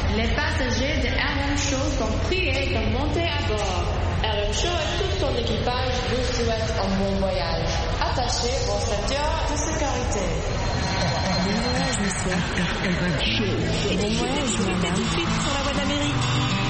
Les passagers de RM Show sont priés de monter à bord. RM Show et tout son équipage vous souhaitent un bon voyage. Attachez vos ceintures de sécurité. Bon voyage, monsieur. RM Show. Bon voyage, madame. Tout de suite sur la voie d'Amérique.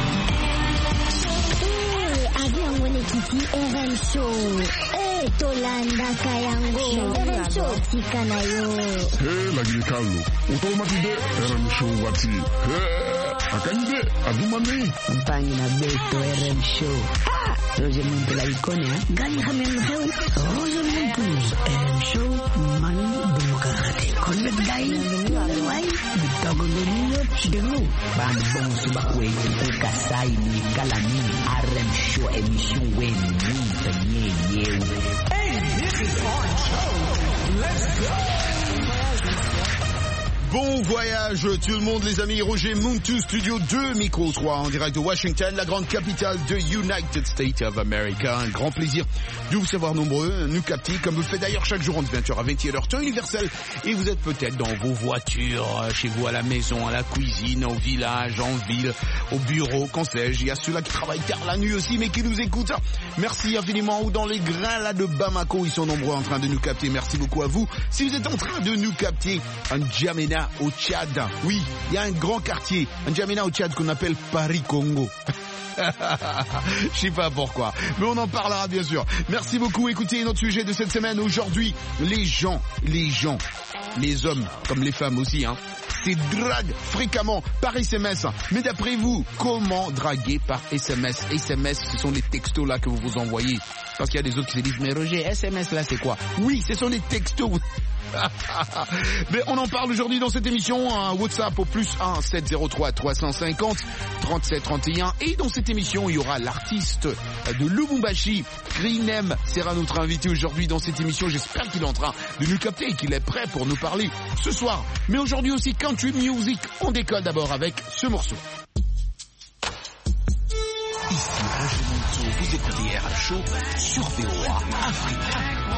Avion mwenyekiti RM Show. Tolanda kayango. RM Show tika nayo. Lagi kalu. Utomatide RM Show wati. Akanje adumani. Mpangi na beto RM Show. Roger Muntu la ikone ha. Gani khamen hew. Roger Muntu RM Show manu demokrate. Konnet gay. Wai. Bitago nyo chidenu. Ban bon subakwe kasai ni kalani RM Show emission wen ni tanye yew. Hey, this is RM Show. Let's go. Bon voyage tout le monde les amis, Roger Muntu, Studio 2, Micro 3 en direct de Washington, la grande capitale de United States of America. Un grand plaisir de vous savoir nombreux, nous capter comme vous le faites d'ailleurs chaque jour entre 20h à 21h, temps universel. Et vous êtes peut-être dans vos voitures, chez vous à la maison, à la cuisine, au village, en ville, au bureau, qu'en sais-je. Il y a ceux-là qui travaillent tard la nuit aussi mais qui nous écoutent. Merci infiniment. Ou dans les grains là de Bamako, ils sont nombreux en train de nous capter. Merci beaucoup à vous. Si vous êtes en train de nous capter, un N'Djamena au Tchad. Oui, il y a un grand quartier, un N'Djamena au Tchad qu'on appelle Paris-Congo. Je sais pas pourquoi, mais on en parlera bien sûr. Merci beaucoup. Écoutez notre sujet de cette semaine. Aujourd'hui, les hommes comme les femmes aussi, c'est drague fréquemment par SMS. Mais d'après vous, comment draguer par SMS? SMS, ce sont les textos là que vous vous envoyez. Parce qu'il y a des autres qui se disent, mais Roger, SMS là c'est quoi? Oui, ce sont les textos. Mais on en parle aujourd'hui dans cette émission. Un WhatsApp au +1 703 350 37 31. Et dans cette émission, il y aura l'artiste de Lubumbashi, Greenem, sera notre invité aujourd'hui dans cette émission. J'espère qu'il est en train de nous capter et qu'il est prêt pour nous parler ce soir. Mais aujourd'hui aussi, Country Music. On décode d'abord avec ce morceau. Ici Roger Muntu, vous écoutez RM Show sur VOA Afrique.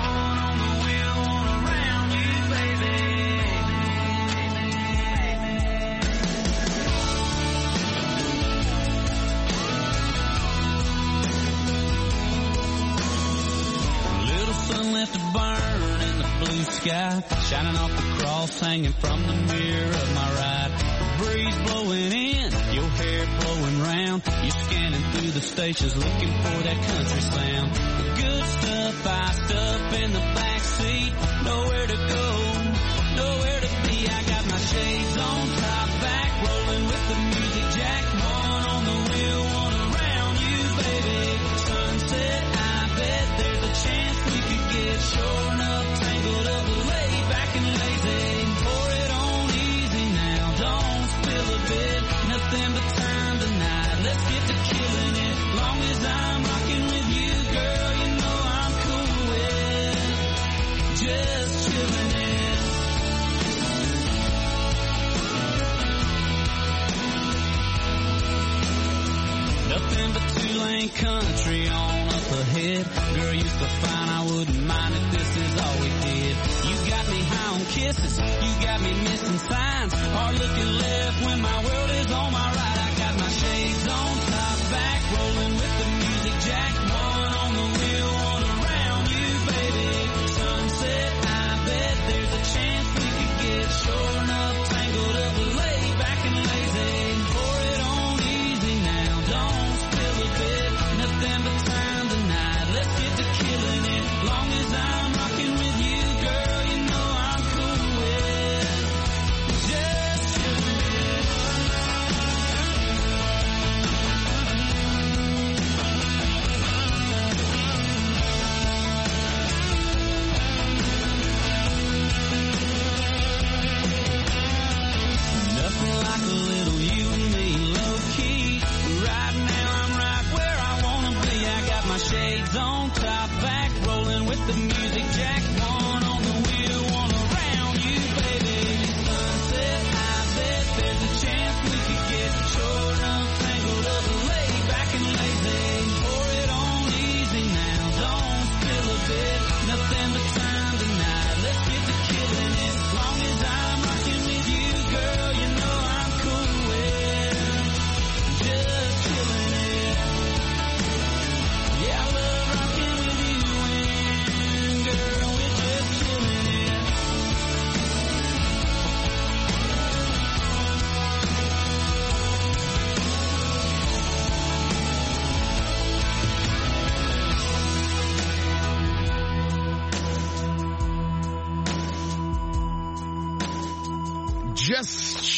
Left to burn in the blue sky, shining off the cross hanging from the mirror of my ride. The breeze blowing in, your hair blowing round. You're scanning through the stations looking for that country sound. The good stuff iced up in the back seat. Nowhere to go, nowhere to be. I got my shades on, top back, rolling with the music jack. One on the wheel, one around you, baby. Sunset, I bet there's a chance we could get shorn up, tangled up, laid back and lazy. Pour it on easy now, don't spill a bit. Nothing but time tonight, let's get to killing it. Long as I'm rocking with you, girl, you know I'm cool with just chilling it. Nothing but two-lane country on up ahead. Girl, used to find I wouldn't mind if this is all we did. You got me high on kisses, you got me missing signs. Hard looking left when my world is on my right. I got my shades on, top back, rolling with the music jack. One on the wheel, one around you, baby. Sunset, I bet there's a chance we could get shorn up, tangled up, laid back and lazy. Pour it on easy now, don't spill a bit. Nothing but time tonight, let's get to killing it. Long as I'm rocking with you, girl, you know I'm cool with just chilling it.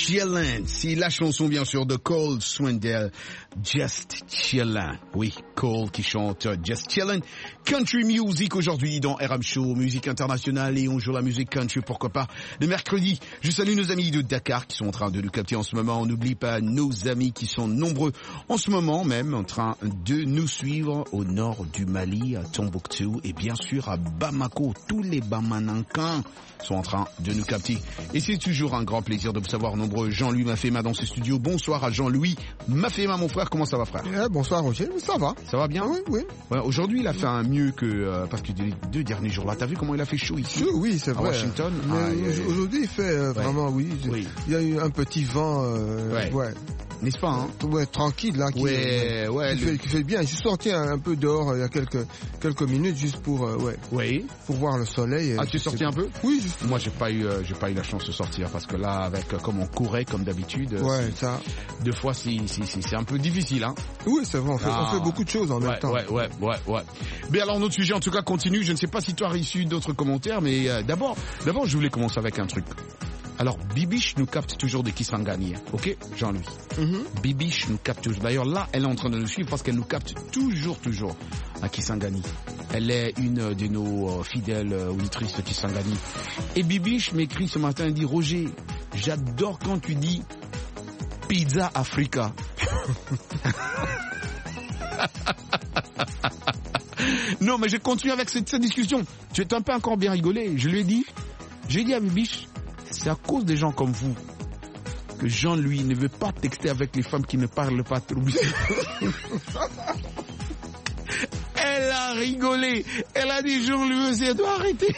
Chillin', c'est la chanson bien sûr de Cole Swindell, Just Chillin'. Oui, Cole qui chante Just Chillin'. Country music aujourd'hui dans RM Show, musique internationale et on joue la musique country, pourquoi pas, le mercredi. Je salue nos amis de Dakar qui sont en train de nous capter en ce moment. On n'oublie pas nos amis qui sont nombreux en ce moment même en train de nous suivre au nord du Mali, à Tombouctou et bien sûr à Bamako. Tous les Bamanankans sont en train de nous capter. Et c'est toujours un grand plaisir de vous savoir nombreux. Jean-Louis Mafema dans ce studio. Bonsoir à Jean-Louis Mafema, mon frère. Comment ça va, frère? Bonsoir, Roger. Ça va. Ça va bien? Oui, oui. Ouais, aujourd'hui, il a fait un mieux que... parce que les 2 derniers jours-là, t'as vu comment il a fait chaud ici? Oui, c'est vrai. À Washington. Aujourd'hui, il fait vraiment, oui. Il y a eu un petit vent... ouais. N'est-ce pas, hein? Ouais, tranquille, là, qui fait bien. Je suis sorti un peu dehors il y a quelques minutes, juste pour voir le soleil. Ah, tu es sorti un peu? Oui, juste. Moi, j'ai pas eu la chance de sortir, parce que là, avec, comme on courait, comme d'habitude, ça. 2 fois, c'est un peu difficile, hein? Oui, c'est vrai, on fait beaucoup de choses en même temps. Ouais. Mais alors, notre sujet, en tout cas, continue. Je ne sais pas si tu as reçu d'autres commentaires, mais d'abord, je voulais commencer avec un truc. Alors, Bibiche nous capte toujours de Kisangani, ok, Jean-Louis? Bibiche nous capte toujours. D'ailleurs, là, elle est en train de nous suivre parce qu'elle nous capte toujours à Kisangani. Elle est une de nos fidèles auditrices de Kisangani. Et Bibiche m'écrit ce matin, elle dit, Roger, j'adore quand tu dis Pizza Africa. Non, mais je continue avec cette discussion. Tu es un peu encore bien rigolé. Je lui ai dit à Bibiche, c'est à cause des gens comme vous que Jean-Louis ne veut pas texter avec les femmes qui ne parlent pas trop bien. Elle a rigolé. Elle a dit, Jean-Louis, c'est doit arrêter.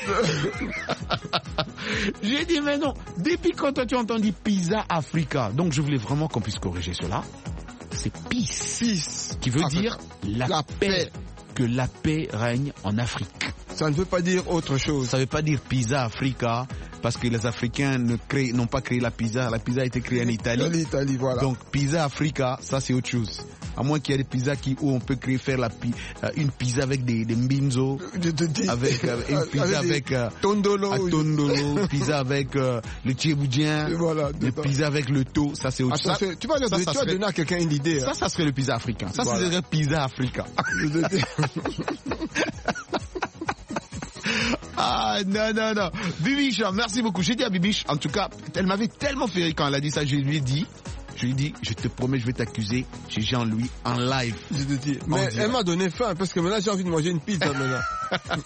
J'ai dit, mais non, depuis quand toi tu as entendu Pizza Africa? Donc je voulais vraiment qu'on puisse corriger cela. C'est peace, qui veut dire la paix. Que la paix règne en Afrique. Ça ne veut pas dire autre chose. Ça ne veut pas dire Pizza Africa, parce que les Africains n'ont pas créé la pizza. La pizza a été créée en Italie. En Italie, voilà. Donc Pizza Africa, ça c'est autre chose. À moins qu'il y ait des pizzas où on peut faire une pizza avec des mbinzo, avec une pizza avec tondolo, pizza avec le tchéboudiens, le pizza avec le taux, ça c'est autre chose. Tu vas donner à quelqu'un une idée. Ça serait le pizza africain. Ça serait Pizza Africa. Ah, non. Bibiche, merci beaucoup. J'ai dit à Bibiche, en tout cas, elle m'avait tellement fait rire quand elle a dit ça, je lui ai dit, je te promets, je vais t'accuser chez Jean-Louis en live. Je te dis. Mais elle m'a donné faim, parce que maintenant j'ai envie de manger une pizza maintenant.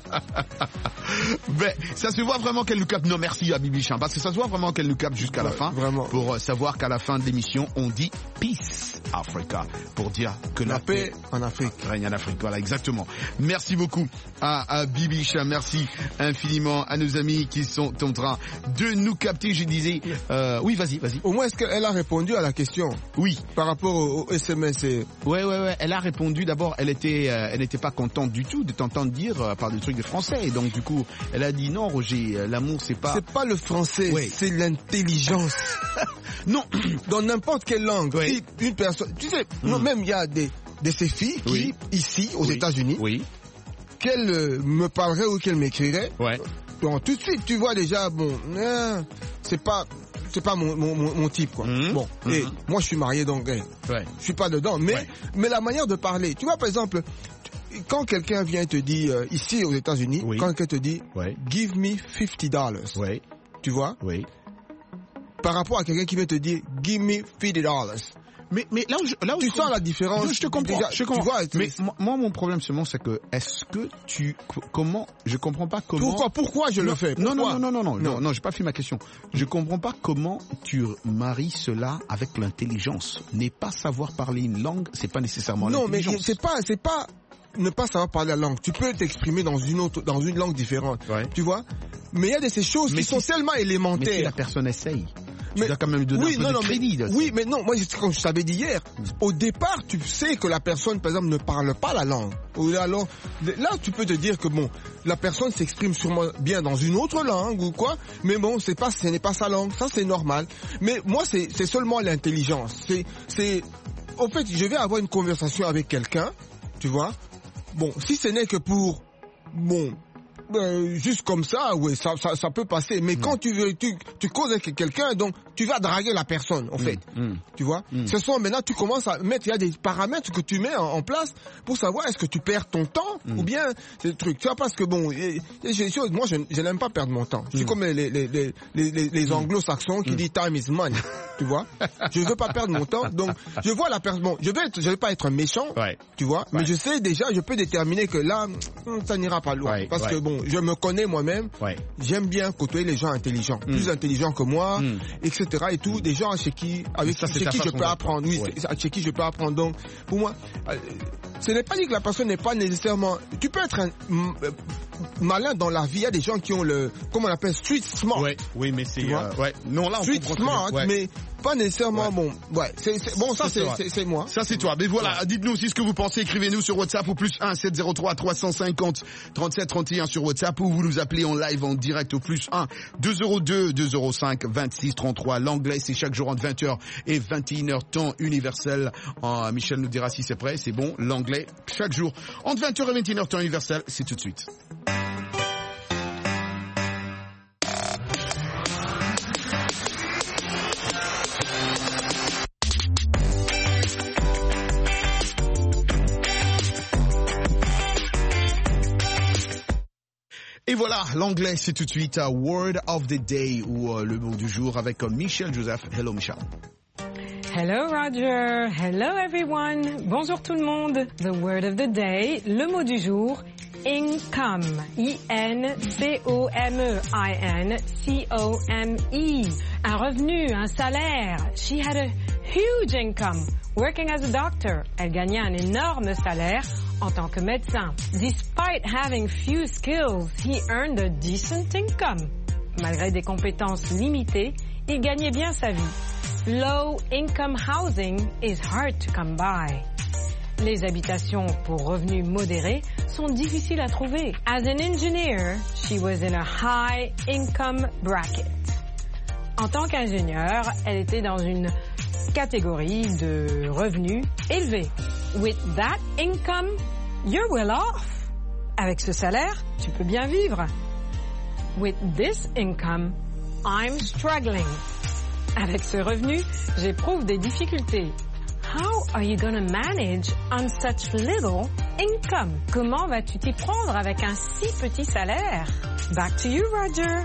Ben, ça se voit vraiment qu'elle nous capte. Non, merci à Bibiche, parce que ça se voit vraiment qu'elle nous capte jusqu'à la fin. Vraiment. Pour savoir qu'à la fin de l'émission, on dit Peace Africa. Pour dire que la paix en Afrique règne en Afrique. Voilà, exactement. Merci beaucoup à Bibiche. Merci infiniment à nos amis qui sont en train de nous capter. Je disais, oui, vas-y. Au moins, est-ce qu'elle a répondu à la question? Oui. Par rapport au SMS Ouais. Elle a répondu. D'abord, elle n'était pas contente du tout de t'entendre dire par des trucs de français. Et donc, du coup, elle a dit non, Roger, l'amour, c'est pas le français, c'est l'intelligence. Non. Dans n'importe quelle langue. Si une personne, tu sais, non, même il y a de ces filles qui, ici, aux États-Unis, qu'elles me parleraient ou qu'elles m'écriraient. Donc, tout de suite, tu vois déjà, c'est pas mon type, quoi. Bon, et moi je suis marié, donc je suis pas dedans, mais la manière de parler, tu vois, par exemple, quand quelqu'un vient te dire ici aux États-Unis, quand quelqu'un te dit give me $50, tu vois, par rapport à quelqu'un qui vient te dire give me $50. Mais là où tu sens la différence. Je te comprends. Déjà, je comprends. Tu vois, mais moi, mon problème seulement, c'est que je comprends pas comment. Pourquoi je le fais? Non, j'ai pas fait ma question. Je comprends pas comment tu maries cela avec l'intelligence. Ne pas savoir parler une langue, c'est pas nécessairement l'intelligence. Non, mais c'est pas ne pas savoir parler la langue. Tu peux t'exprimer dans une langue différente. Tu vois? Mais il y a ces choses qui sont tellement élémentaires. Mais si la personne essaye. Tu dois quand même lui donner un peu de crédit. Mais non, moi, comme je t'avais dit hier, au départ, tu sais que la personne, par exemple, ne parle pas la langue. Alors, là, tu peux te dire que la personne s'exprime sûrement bien dans une autre langue ou quoi, mais ce n'est pas sa langue. Ça, c'est normal. Mais moi, c'est seulement l'intelligence. Au fait, je vais avoir une conversation avec quelqu'un, tu vois. Bon, si ce n'est que pour, juste comme ça, ça peut passer. Mais quand tu causes avec quelqu'un, donc tu vas draguer la personne, en fait. Tu vois? Ce sont maintenant, tu commences à mettre, il y a des paramètres que tu mets en place pour savoir est-ce que tu perds ton temps ou bien c'est le truc. Tu vois, parce que bon, moi, je n'aime pas perdre mon temps. Je suis comme les anglo-saxons qui disent time is money. Tu vois? Je veux pas perdre mon temps. Donc, je vois la personne, bon, je vais pas être méchant. Tu vois? Mais je sais déjà, je peux déterminer que là, ça n'ira pas loin. Parce que bon, je me connais moi-même. J'aime bien côtoyer les gens intelligents. Plus intelligents que moi, etc. et tout. Des gens chez qui je peux apprendre. Oui, chez qui je peux apprendre. Donc, pour moi, ce n'est pas dit que la personne n'est pas nécessairement... Tu peux être malin dans la vie. Il y a des gens qui ont comment on appelle, street smart. Oui, mais c'est... non, là, on street smart, mais pas nécessairement bon. Ça c'est moi. Ça c'est toi. Mais voilà, dites-nous aussi ce que vous pensez. Écrivez-nous sur WhatsApp au +1 703 350 37 31 sur WhatsApp, ou vous nous appelez en live en direct au +1 202 205 26 33. L'anglais, c'est chaque jour entre 20h et 21h temps universel. Michel nous dira si c'est prêt. C'est bon. L'anglais chaque jour entre 20h et 21h temps universel. C'est tout de suite. Et voilà, l'anglais, c'est tout de suite Word of the Day, ou le mot du jour avec Michel Joseph. Hello Michel. Hello Roger, hello everyone. Bonjour tout le monde. The word of the day, le mot du jour, income. I-N-C-O-M-E. I-N-C-O-M-E. Un revenu, un salaire. She had a huge income. Working as a doctor, elle gagnait un énorme salaire en tant que médecin. Despite having few skills, he earned a decent income. Malgré des compétences limitées, il gagnait bien sa vie. Low income housing is hard to come by. Les habitations pour revenus modérés sont difficiles à trouver. As an engineer, she was in a high income bracket. En tant qu'ingénieure, elle était dans une catégorie de revenus élevés. With that income, you're well off. Avec ce salaire, tu peux bien vivre. With this income, I'm struggling. Avec ce revenu, j'éprouve des difficultés. How are you gonna manage on such little income? Comment vas-tu t'y prendre avec un si petit salaire? Back to you, Roger.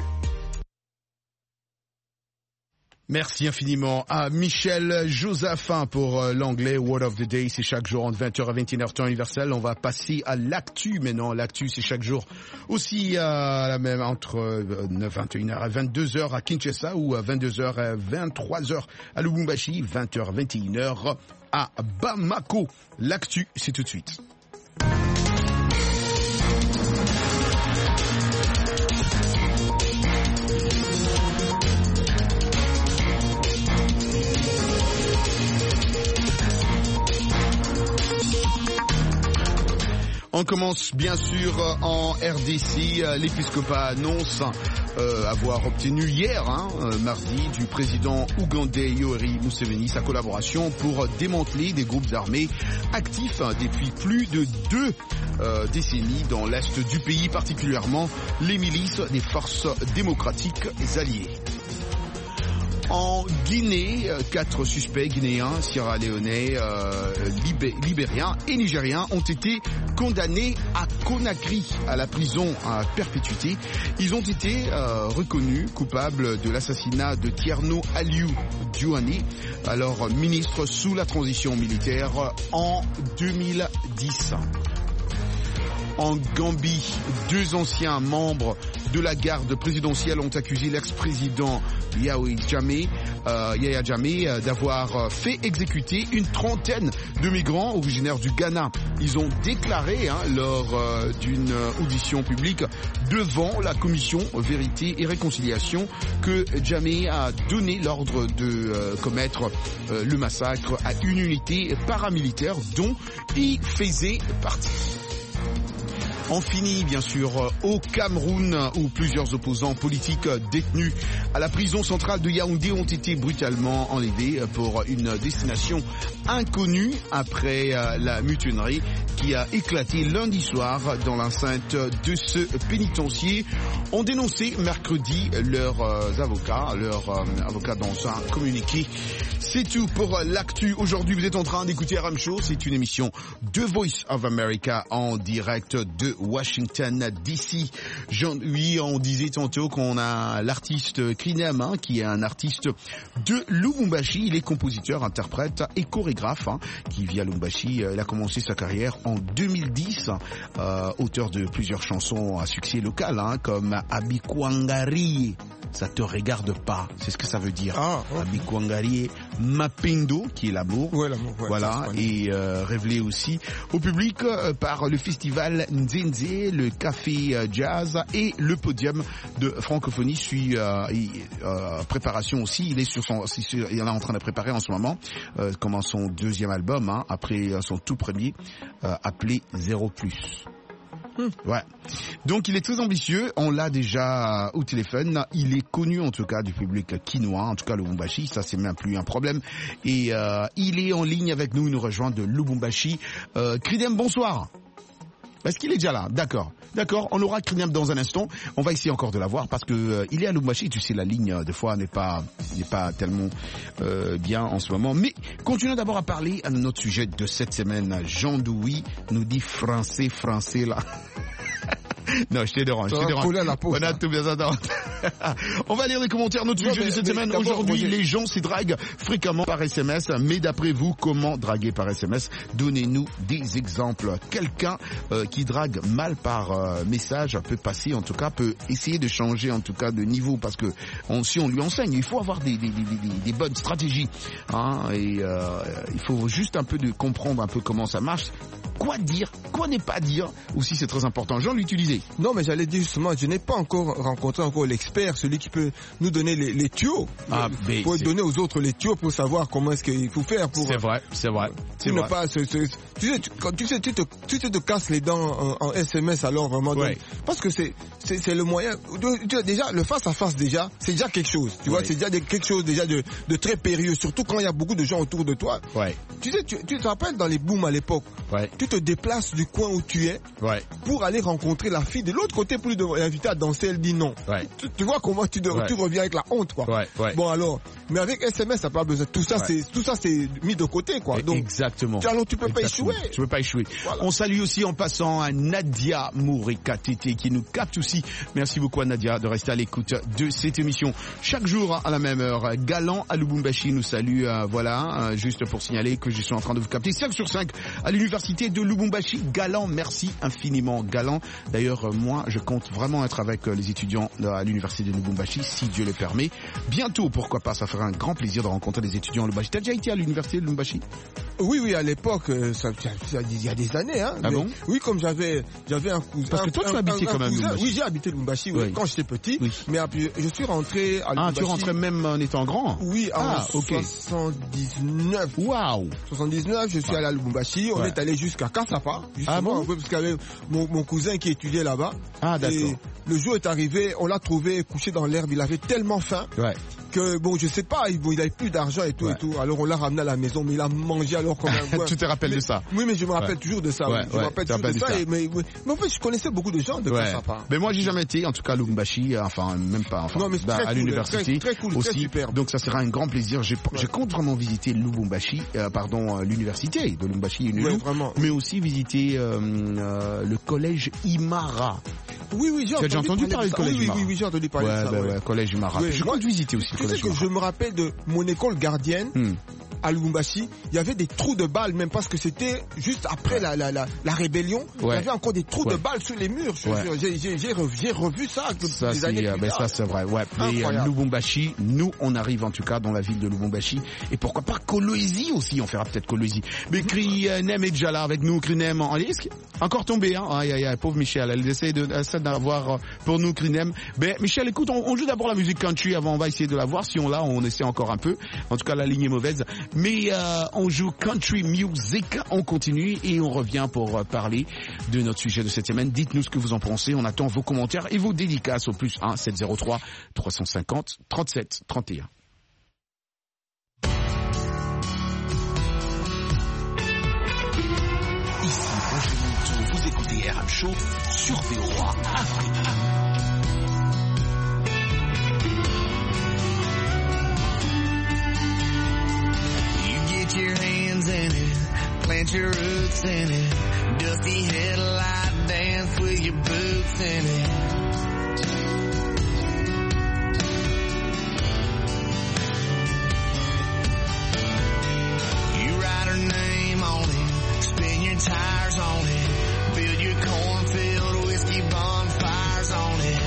Merci infiniment à Michel Josaphin pour l'anglais Word of the Day. C'est chaque jour entre 20h et 21h temps universel. On va passer à l'actu maintenant. L'actu, c'est chaque jour aussi même entre 21h et 22h à Kinshasa, ou 22h et 23h à Lubumbashi, 20h 21h à Bamako. L'actu, c'est tout de suite. On commence bien sûr en RDC. L'épiscopat annonce avoir obtenu hier, mardi, du président ougandais Yoweri Museveni sa collaboration pour démanteler des groupes armés actifs depuis plus de 2 décennies dans l'est du pays, particulièrement les milices des forces démocratiques alliées. En Guinée, 4 suspects guinéens, sierra-léonais, libériens et nigériens ont été condamnés à Conakry, à la prison à perpétuité. Ils ont été reconnus coupables de l'assassinat de Tierno Aliou Diouane, alors ministre sous la transition militaire en 2010. En Gambie, 2 anciens membres de la garde présidentielle ont accusé l'ex-président Yahya Jammeh d'avoir fait exécuter une trentaine de migrants originaires du Ghana. Ils ont déclaré lors d'une audition publique devant la commission Vérité et Réconciliation que Jammeh a donné l'ordre de commettre le massacre à une unité paramilitaire dont il faisait partie. On finit bien sûr au Cameroun où plusieurs opposants politiques détenus à la prison centrale de Yaoundé ont été brutalement enlevés pour une destination inconnue après la mutinerie qui a éclaté lundi soir dans l'enceinte de ce pénitencier. Ont dénoncé mercredi leurs avocats dans un communiqué. C'est tout pour l'actu. Aujourd'hui, vous êtes en train d'écouter RM Show. C'est une émission de Voice of America en direct de Washington DC. Oui, on disait tantôt qu'on a l'artiste Krinem, qui est un artiste de Lubumbashi. Il est compositeur, interprète et chorégraphe, qui vit à Lubumbashi. Il a commencé sa carrière en 2010, auteur de plusieurs chansons à succès local, comme Abikwangari. Ça te regarde pas, c'est ce que ça veut dire. Abikwangari, Mapendo, qui est l'amour. Ouais, l'amour. Ouais, voilà, et révélé aussi au public par le festival Nzenze, le café jazz et le podium de francophonie suit préparation aussi. Il est il est en train de préparer en ce moment comme son deuxième album, après son tout premier appelé 0+. Ouais. Donc il est très ambitieux, on l'a déjà au téléphone, il est connu en tout cas du public quinois, en tout cas Lubumbashi, ça c'est même plus un problème. Et il est en ligne avec nous, il nous rejoint de Lubumbashi. Krinem, bonsoir. Est-ce qu'il est déjà là? D'accord, on aura Krinem dans un instant. On va essayer encore de l'avoir parce que il est à Lubumbashi. Tu sais, la ligne des fois n'est pas tellement bien en ce moment. Mais continuons d'abord à parler à notre sujet de cette semaine. Jean Douy nous dit français là. Non, je te dérange. On a tout bien ça. On va lire les commentaires. Notre sujet de cette semaine. Aujourd'hui, les gens s'y draguent fréquemment par SMS. Mais d'après vous, comment draguer par SMS? Donnez-nous des exemples. Quelqu'un qui drague mal par message peut passer, en tout cas, peut essayer de changer, en tout cas, de niveau. Parce que si on lui enseigne, il faut avoir des bonnes stratégies. Et il faut juste un peu de comprendre un peu comment ça marche. Quoi dire, quoi ne pas dire, aussi c'est très important. Jean l'utiliser. Non, mais j'allais dire justement, je n'ai pas encore rencontré l'expert, celui qui peut nous donner les tuyaux. Pour donner aux autres les tuyaux pour savoir comment est-ce qu'il faut faire pour. C'est vrai. Ne pas tu te casses les dents en SMS alors vraiment. Ouais. Parce que c'est le moyen. Déjà, le face à face déjà, c'est déjà quelque chose. Tu vois, c'est déjà quelque chose déjà de très périlleux, surtout quand il y a beaucoup de gens autour de toi. Ouais. Tu sais, tu te rappelles dans les booms à l'époque. Ouais. Tu te déplaces du coin où tu es pour aller rencontrer la fille de l'autre côté pour lui inviter à danser, elle dit non. Ouais. Tu vois comment tu reviens avec la honte, quoi. Ouais. Bon alors, mais avec SMS, ça n'a pas besoin. Tout ça c'est mis de côté, quoi. Donc, exactement. Alors tu peux pas échouer. Tu peux pas échouer. Voilà. On salue aussi en passant à Nadia Mourika-Tété qui nous capte aussi. Merci beaucoup à Nadia de rester à l'écoute de cette émission. Chaque jour à la même heure, Galant à Lubumbashi nous salue. Juste pour signaler que je suis en train de vous capter 5 sur 5 à l'université de Lubumbashi. Galant, merci infiniment Galant. D'ailleurs, moi, je compte vraiment être avec les étudiants à l'université de Lubumbashi, si Dieu le permet. Bientôt, pourquoi pas, ça fera un grand plaisir de rencontrer des étudiants à Lubumbashi. T'as déjà été à l'université de Lubumbashi? Oui, à l'époque, il y a des années. Bon? Oui, comme j'avais un cousin. Parce que toi, tu habitais quand même Lubumbashi. Oui, j'ai habité Lubumbashi quand j'étais petit. Oui. Mais après, je suis rentré à Lubumbashi. Tu rentrais même en étant grand? Oui, en 79. Waouh! 79, je suis allé à Lubumbashi. On est allé jusqu'à Kassapa. Justement, parce qu'il y avait mon cousin qui étudiait là-bas. D'accord. Et le jour est arrivé, on l'a trouvé couché dans l'herbe. Il avait tellement faim. Que je sais pas, il avait plus d'argent et tout. Alors on l'a ramené à la maison, mais il a mangé alors comme un coin. Tu te rappelles de ça? Oui, mais je me rappelle toujours de ça. Je me rappelle toujours de ça. Mais en fait, je connaissais beaucoup de gens de Kassapa. Mais moi, j'ai jamais été, en tout cas, à Lubumbashi, même pas, à l'université très cool, aussi. Très super. Donc ça sera un grand plaisir. Je compte vraiment visiter l'université de Lubumbashi, mais aussi visiter le collège Imara. Oui, j'ai entendu parler du collège Imara. Oui, j'ai entendu parler de ça. Collège Imara. Je compte visiter aussi. Tu sais que je me rappelle de mon école gardienne à Lubumbashi, il y avait des trous de balles même parce que c'était juste après la rébellion. Il y avait encore des trous de balles sur les murs. J'ai revu ça des années plus tard. Ça c'est vrai. Et Lubumbashi, nous on arrive en tout cas dans la ville de Lubumbashi et pourquoi pas Kolwezi aussi, on fera peut-être Kolwezi. Mais Krinem est déjà là avec nous. Krinem en risque. Encore tombé, hein. Aïe, aïe, aïe, pauvre Michel. Elle essaie d'avoir pour nous Crinem. Ben, Michel, écoute, on joue d'abord la musique country avant, on va essayer de la voir. Si on l'a, on essaie encore un peu. En tout cas, la ligne est mauvaise. Mais, on joue country music. On continue et on revient pour parler de notre sujet de cette semaine. Dites-nous ce que vous en pensez. On attend vos commentaires et vos dédicaces au plus 1 703 350 37 31. Ici Roger Montou, vous écoutez RM Show sur VOA Afrique. You get your hands in it, plant your roots in it, dusty headlight dance with your boots in it. You write her name on it, spin your tires on it, build your cornfield whiskey bonfires on it.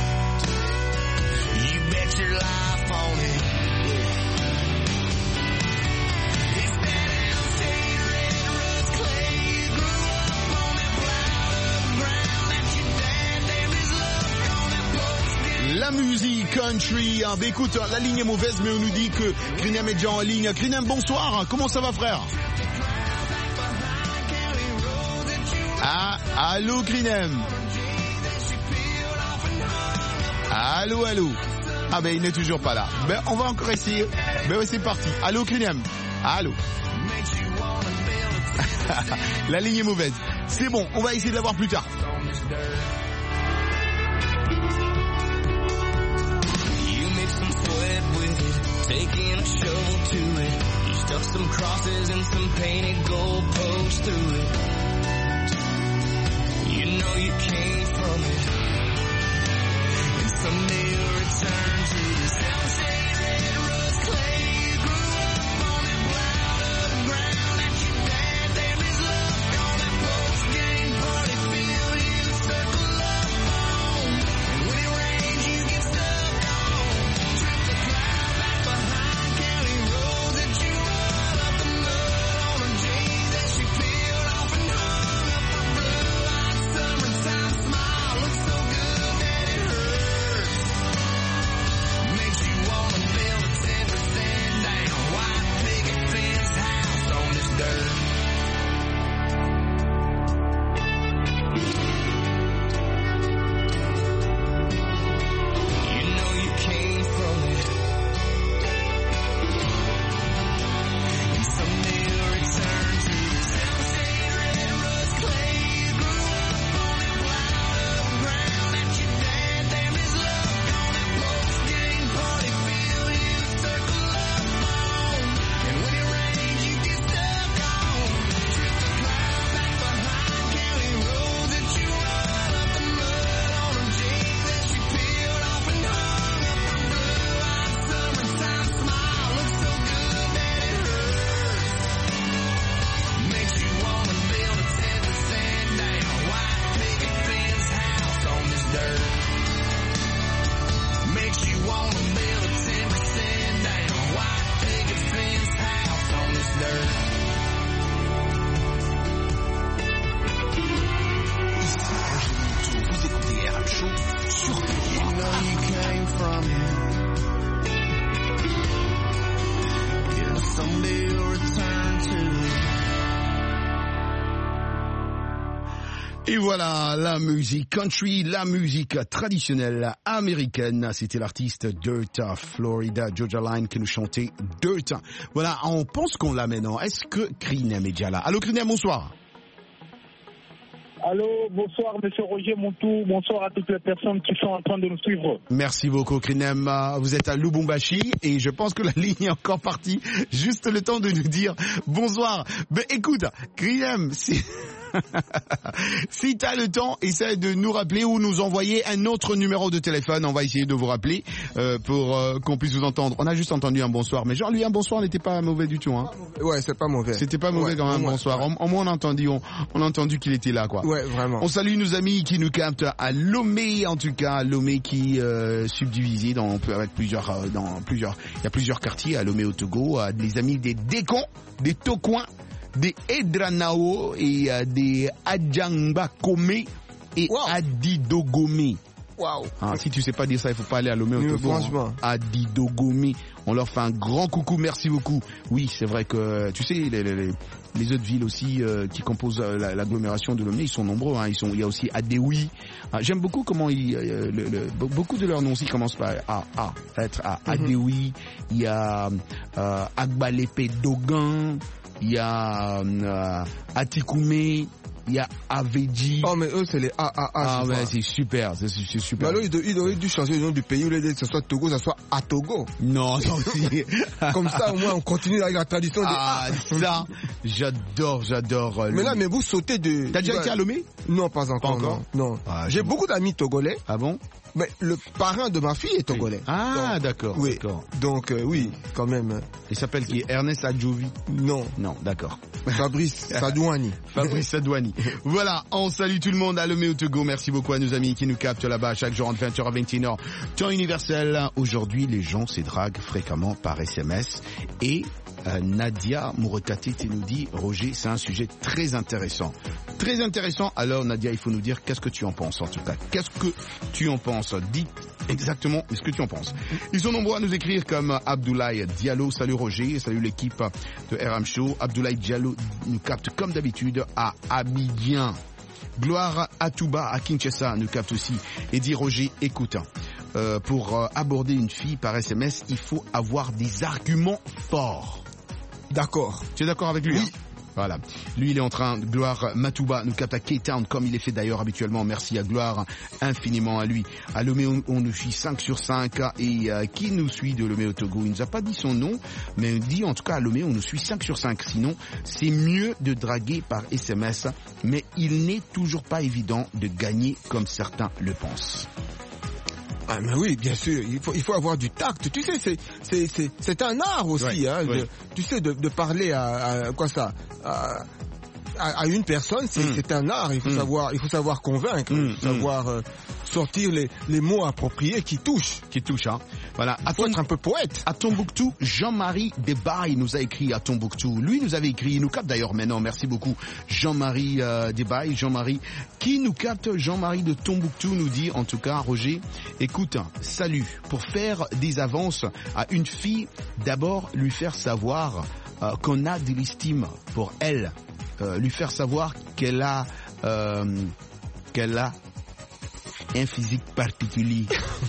You bet your life on it. It's that Elmstate red rust clay. You grew up on that plowed up ground that your dad damned his love on that post. La musique country, hein. Ben écoute, la ligne est mauvaise, mais on nous dit que Crinem est déjà en ligne. Crinem, bonsoir. Comment ça va, frère? Ah, allô, Crinem. Allô, allô. Ah ben il n'est toujours pas là. Ben on va encore essayer. Ben ouais, c'est parti. Allô, Crinem. Allô. La ligne est mauvaise. C'est bon, on va essayer de la voir plus tard. Taking a shovel to it, you stuck some crosses and some painted gold posts through it. You know you came from it, and someday you'll return to this Elmstate red rust clay. You grew up on that plowed up ground that your dad damned his luck on that post-game party field. You circle up on, and when it rains you get stuck on. Trip the cloud back behind county roads that you run up the mud on her jeans that she peeled off and hung up her blue-eyed summertime smile. Looks so good that it hurts. Makes you wanna build a 10% down white picket fence house on this dirt. You know you came from it, and someday you'll return to this Elmstate red rust clay. You grew up on that plowed up ground that your dad damned his luck on that post-game party field. You circle up on, and when it rains you get stuck on. Trip the cloud back behind county roads that you run up the mud on her jeans that she peeled off and hung up her blue-eyed summertime smile. Looks so good that it hurts. Makes you wanna build a 10% down white picket fence house on this dirt. Makes you wanna build a 10% down white picket fence house on this dirt. Ici Roger Montou, vous écoutez RM Show sur You VOA know you came from it, and someday you'll return to it. Et voilà, la musique country, la musique traditionnelle américaine. C'était l'artiste Dirt, Florida Georgia Line qui nous chantait Dirt. Voilà, on pense qu'on l'a maintenant. Est-ce que Crinem est déjà là? Allô, Crinem, bonsoir. Allô, bonsoir Monsieur Roger Montou, bonsoir à toutes les personnes qui sont en train de nous suivre. Merci beaucoup, Crinem. Vous êtes à Lubumbashi et je pense que la ligne est encore partie. Juste le temps de nous dire bonsoir. Ben écoute, Crinem, si t'as le temps, essaie de nous rappeler ou nous envoyer un autre numéro de téléphone. On va essayer de vous rappeler pour qu'on puisse vous entendre. On a juste entendu un bonsoir, mais genre lui un bonsoir n'était pas mauvais du tout, hein. Ouais, c'est pas mauvais. C'était pas mauvais quand même, bonsoir. Ouais. Au moins on a entendu qu'il était là, quoi. Ouais, vraiment. On salue nos amis qui nous captent à Lomé, en tout cas Lomé qui subdivisé avec plusieurs, il y a plusieurs quartiers à Lomé au Togo. Les amis des Décons, des Tocoins, des Edranao et des Adjangba Kome et Adidogome. Waouh. Si tu sais pas dire ça, il faut pas aller à Lomé au Togo. Franchement. Adidogome. On leur fait un grand coucou, merci beaucoup. Oui, c'est vrai que, tu sais, les autres villes aussi qui composent l'agglomération de Lomé, ils sont nombreux. Il y a aussi Adewi. J'aime beaucoup comment beaucoup de leurs noms aussi commencent par Adewi. Il y a Agbalepe Dogan. Il y a Atikoumé. Il y a Aveji. Oh, mais eux, c'est les AAA. Ah, ouais, c'est super, c'est super. Mais alors, ils auraient dû changer le nom du pays, au lieu de que ce soit Togo, ça soit Atogo. Non, ça aussi. Comme ça, au moins, on continue avec la tradition des ça, j'adore. Mais là, mais vous sautez de... T'as déjà été à Lomé? Non, pas encore. Non. J'ai beaucoup d'amis togolais. Ah bon? Mais le parrain de ma fille est togolais. Ah, d'accord. Oui. D'accord. Donc, oui, quand même. Il s'appelle qui? Ernest Adjovi? Non. Non, d'accord. Fabrice Sadouani. Fabrice Sadouani. Voilà, on salue tout le monde à Lomé au Togo. Merci beaucoup à nos amis qui nous captent là-bas chaque jour entre 20h à 21h. Temps universel. Aujourd'hui, les gens se draguent fréquemment par SMS. Et Nadia Mourekatete nous dit, Roger, c'est un sujet très intéressant. Très intéressant. Alors, Nadia, il faut nous dire qu'est-ce que tu en penses, en tout cas. Qu'est-ce que tu en penses? Dis exactement ce que tu en penses. Ils sont nombreux à nous écrire comme Abdoulaye Diallo. Salut Roger, salut l'équipe de RM Show. Abdoulaye Diallo nous capte comme d'habitude à Abidjan. Gloire Atouba à Kinshasa nous capte aussi. Et dit Roger, écoute, pour aborder une fille par SMS, il faut avoir des arguments forts. D'accord. Tu es d'accord avec lui? Oui. Voilà. Lui, il est en train, Gloire Matouba nous capte à K-Town, comme il est fait d'ailleurs habituellement. Merci à Gloire infiniment à lui. À Lomé, on nous suit 5 sur 5. Et qui nous suit de Lomé au Togo? Il nous a pas dit son nom, mais il dit en tout cas à Lomé, on nous suit 5 sur 5. Sinon, c'est mieux de draguer par SMS, mais il n'est toujours pas évident de gagner comme certains le pensent. Ah, mais oui, bien sûr, il faut avoir du tact. Tu sais, c'est un art aussi, oui, hein. Oui. Tu sais, de parler à une personne, c'est un art. Il faut savoir convaincre, savoir sortir les mots appropriés qui touchent. Hein. Voilà. Il faut être un peu poète. À Tombouctou, Jean-Marie Desbailles nous a écrit à Tombouctou. Lui nous avait écrit, il nous capte d'ailleurs maintenant. Merci beaucoup, Jean-Marie Desbailles. Jean-Marie qui nous capte. Jean-Marie de Tombouctou nous dit, en tout cas, Roger, écoute, salut. Pour faire des avances à une fille, d'abord lui faire savoir qu'on a de l'estime pour elle. Lui faire savoir qu'elle a un physique particulier.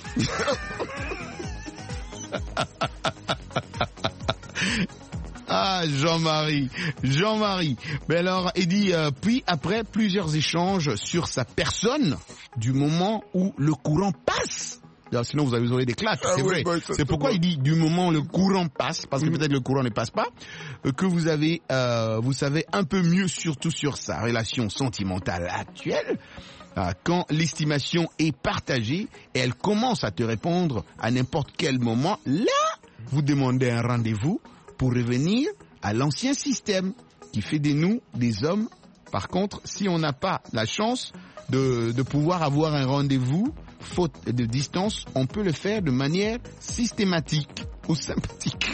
Ah, Jean-Marie. Mais alors, il dit, puis après plusieurs échanges sur sa personne, du moment où le courant passe. Alors, sinon, vous aurez des claques, c'est vrai. Bah, c'est pourquoi il dit du moment où le courant passe, parce que peut-être le courant ne passe pas, que vous savez un peu mieux surtout sur sa relation sentimentale actuelle. Quand l'estimation est partagée et elle commence à te répondre à n'importe quel moment, là, vous demandez un rendez-vous pour revenir à l'ancien système qui fait de nous des hommes. Par contre, si on n'a pas la chance de pouvoir avoir un rendez-vous, faute de distance, on peut le faire de manière systématique ou sympathique.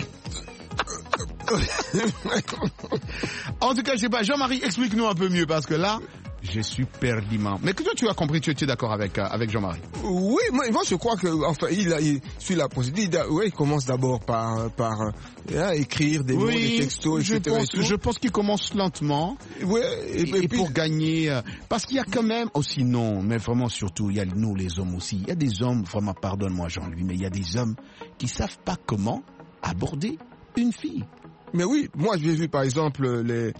En tout cas, je sais pas, Jean-Marie, explique-nous un peu mieux, parce que là, je suis perdiment. Mais que toi, tu as compris, tu es d'accord avec Jean-Marie? Oui, moi je crois que, enfin, il suit la procédure. Il commence d'abord par écrire des mots, des textos, etc. Je pense qu'il commence lentement. Oui, et puis, pour gagner, parce qu'il y a quand même aussi, non, mais vraiment surtout, il y a nous les hommes aussi. Il y a des hommes, vraiment, pardonne-moi Jean-Louis, mais il y a des hommes qui savent pas comment aborder une fille. Mais oui, moi j'ai vu par exemple les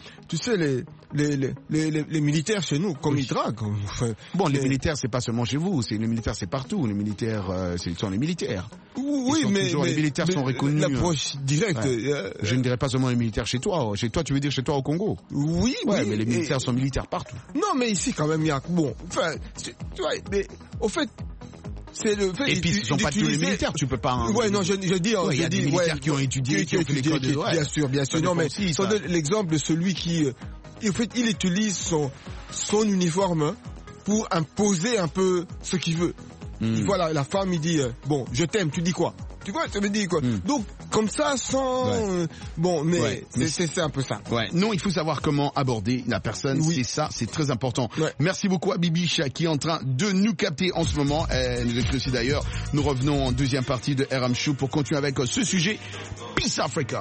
militaires chez nous, comme ils draguent. Bon, les militaires c'est pas seulement chez vous, les militaires c'est partout. Les militaires, ce sont les militaires. Oui, mais les militaires sont reconnus. L'approche directe. Ouais. Je ne dirais pas seulement les militaires chez toi. Chez toi, tu veux dire chez toi au Congo? Oui, ouais, oui. Mais les militaires sont militaires partout. Non, mais ici quand même il y a tu vois, mais au fait. Et puis, ce ne sont pas tous les militaires, tu peux pas... Ouais, non, je dis... Il y a des militaires qui ont étudié, qui ont fait l'école de... Bien sûr. Non, mais l'exemple de celui qui... En fait, il utilise son uniforme pour imposer un peu ce qu'il veut. Voilà, la femme, il dit, bon, je t'aime, tu dis quoi? Tu vois, ça veut dire quoi? Donc, comme ça, sans... c'est un peu ça. Ouais. Non, il faut savoir comment aborder la personne. Oui. C'est ça, c'est très important. Ouais. Merci beaucoup à Bibiche qui est en train de nous capter en ce moment. Elle nous écrit aussi d'ailleurs. Nous revenons en deuxième partie de RM Show pour continuer avec ce sujet. Peace Africa.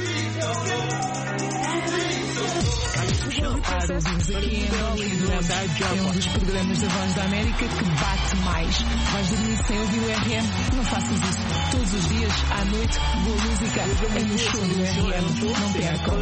Ouvintes aqui em Hollywood é um dos programas da Voz da América que bate mais. Vais dormir sem ouvir o RM? Não faças isso. Todos os dias, à noite, boa música é no show do RM. Não percam.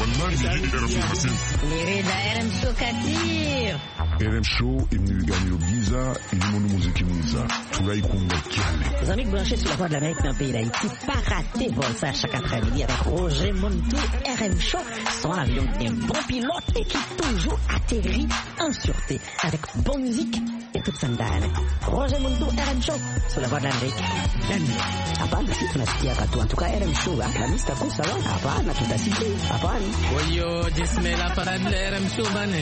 RM Show Katir. RM Show imnigani Biza ilimonu muziki mwiza tunaikunga kiale. Les amis branchés sur la Voix de l'Amérique dans le pays d'Haïti, pas rater pour ça chaque après-midi avec Roger Montou. RM Show, son avion d'un bon pilote et qui toujours atterrit en sûreté avec bonne musique et toute sa dame. Roger Montou, RM Show sur la Voix de l'Amérique. Hapana, si tunasikia katu. En tout cas, RM Show, la mista kusa wa. Hapana, tutasikia. Hapana. Oyo, jismela para RM Show bane.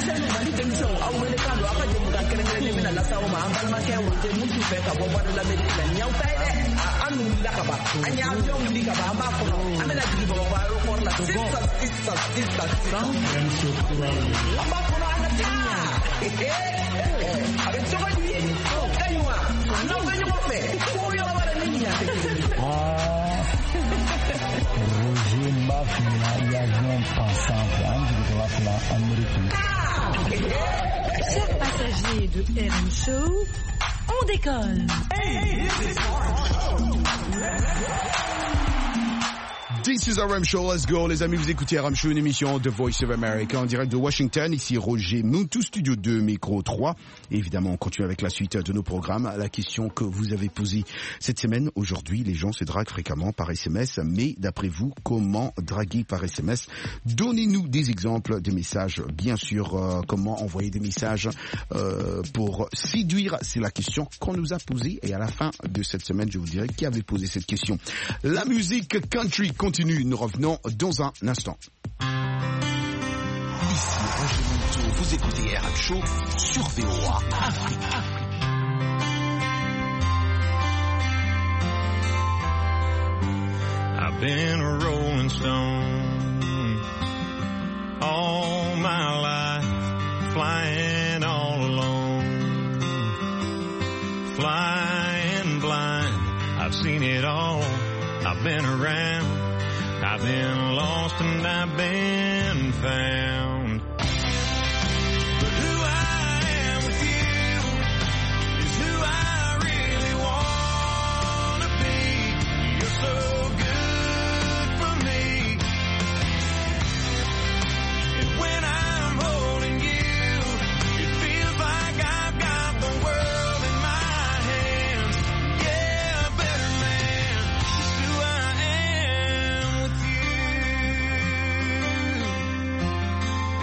Roger Mafia e avião passante antes de lá pela Amérique. Chers passagers de RM Show, on décolle. This is RM Show, let's go. Les amis, vous écoutez RM Show, une émission de Voice of America en direct de Washington. Ici Roger Montou, studio 2, micro 3. Et évidemment, on continue avec la suite de nos programmes. La question que vous avez posée cette semaine, aujourd'hui, les gens se draguent fréquemment par SMS. Mais d'après vous, comment draguer par SMS? Donnez-nous des exemples de messages. Bien sûr, comment envoyer des messages pour séduire. C'est la question qu'on nous a posée. Et à la fin de cette semaine, je vous dirai qui avait posé cette question. La musique country continue. Nous revenons dans un instant. Ici Roger Montou, vous écoutez RM Show sur VOA Afrique. I've been a rolling stone all my life, flying all alone, flying blind. I've seen it all. I've been around. I've been lost and I've been found. But who I am with you is who I really want to be. You're so good for me. And when I'm holding you, it feels like I've got the world in my hands. Yeah, a better man is who I am with you.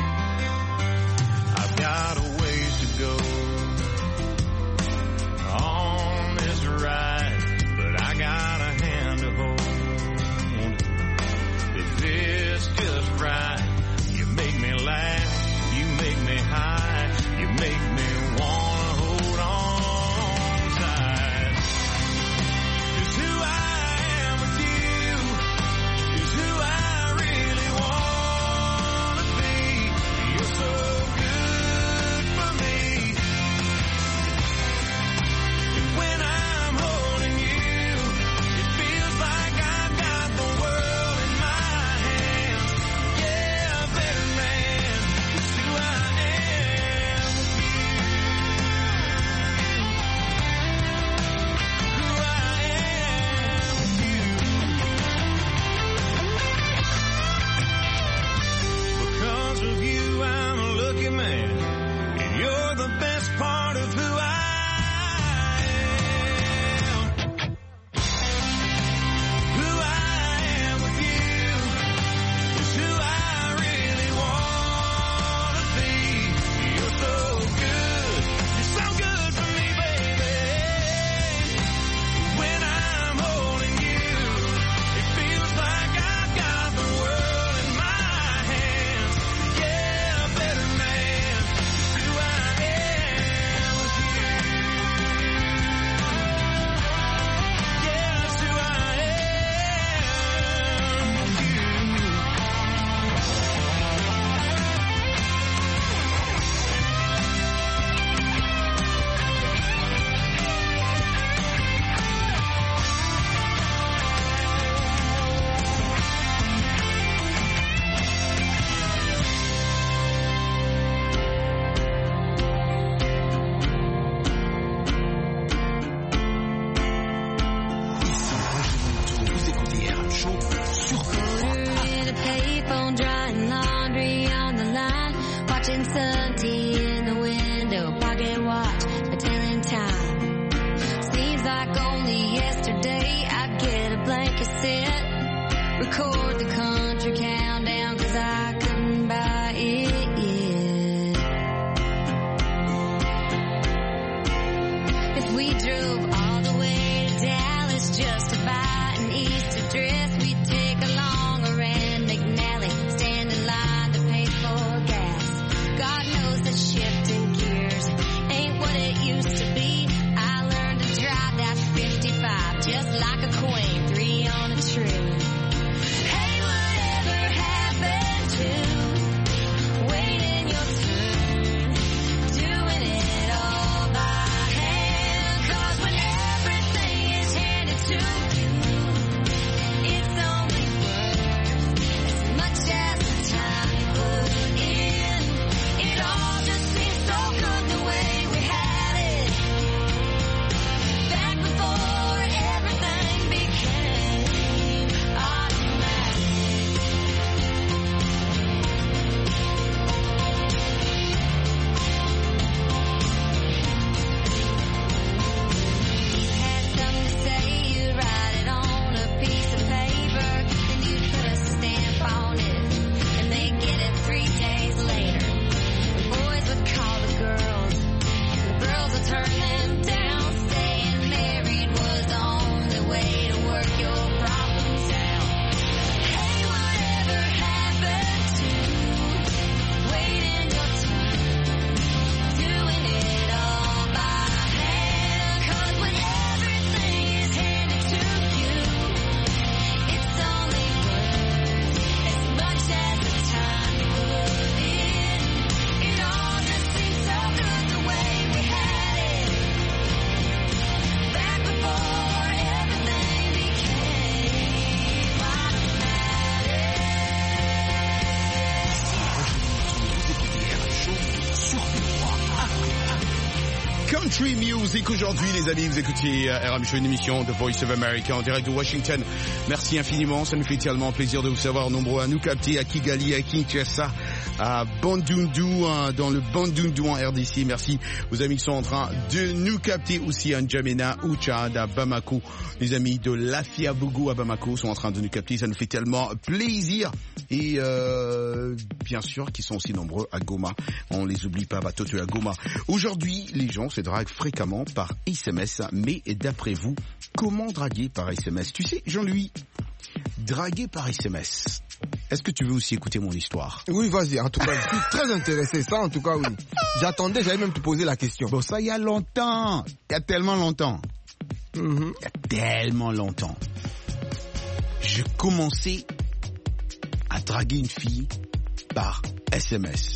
Country Music aujourd'hui, les amis. Vous écoutez RM Show, une émission de Voice of America en direct de Washington. Merci infiniment. Ça nous fait tellement plaisir de vous savoir nombreux à nous capter à Kigali, à Kinshasa, à Bandundu, dans le Bandundu en RDC. Merci aux amis qui sont en train de nous capter aussi à N'Djamena, au Tchad, à Bamako. Les amis de Lafiabougou à Bamako sont en train de nous capter. Ça nous fait tellement plaisir. Et bien sûr, qui sont aussi nombreux à Goma. On les oublie pas, Batoto à Goma. Aujourd'hui, les gens se draguent fréquemment par SMS. Mais d'après vous, comment draguer par SMS? Tu sais, Jean-Louis, draguer par SMS. Est-ce que tu veux aussi écouter mon histoire? Oui, vas-y. En tout cas, je suis très intéressé. Ça, en tout cas, oui. J'attendais, j'allais même te poser la question. Bon, ça, il y a longtemps. Il y a tellement longtemps. Il y a tellement longtemps. Je commençais à draguer une fille par SMS.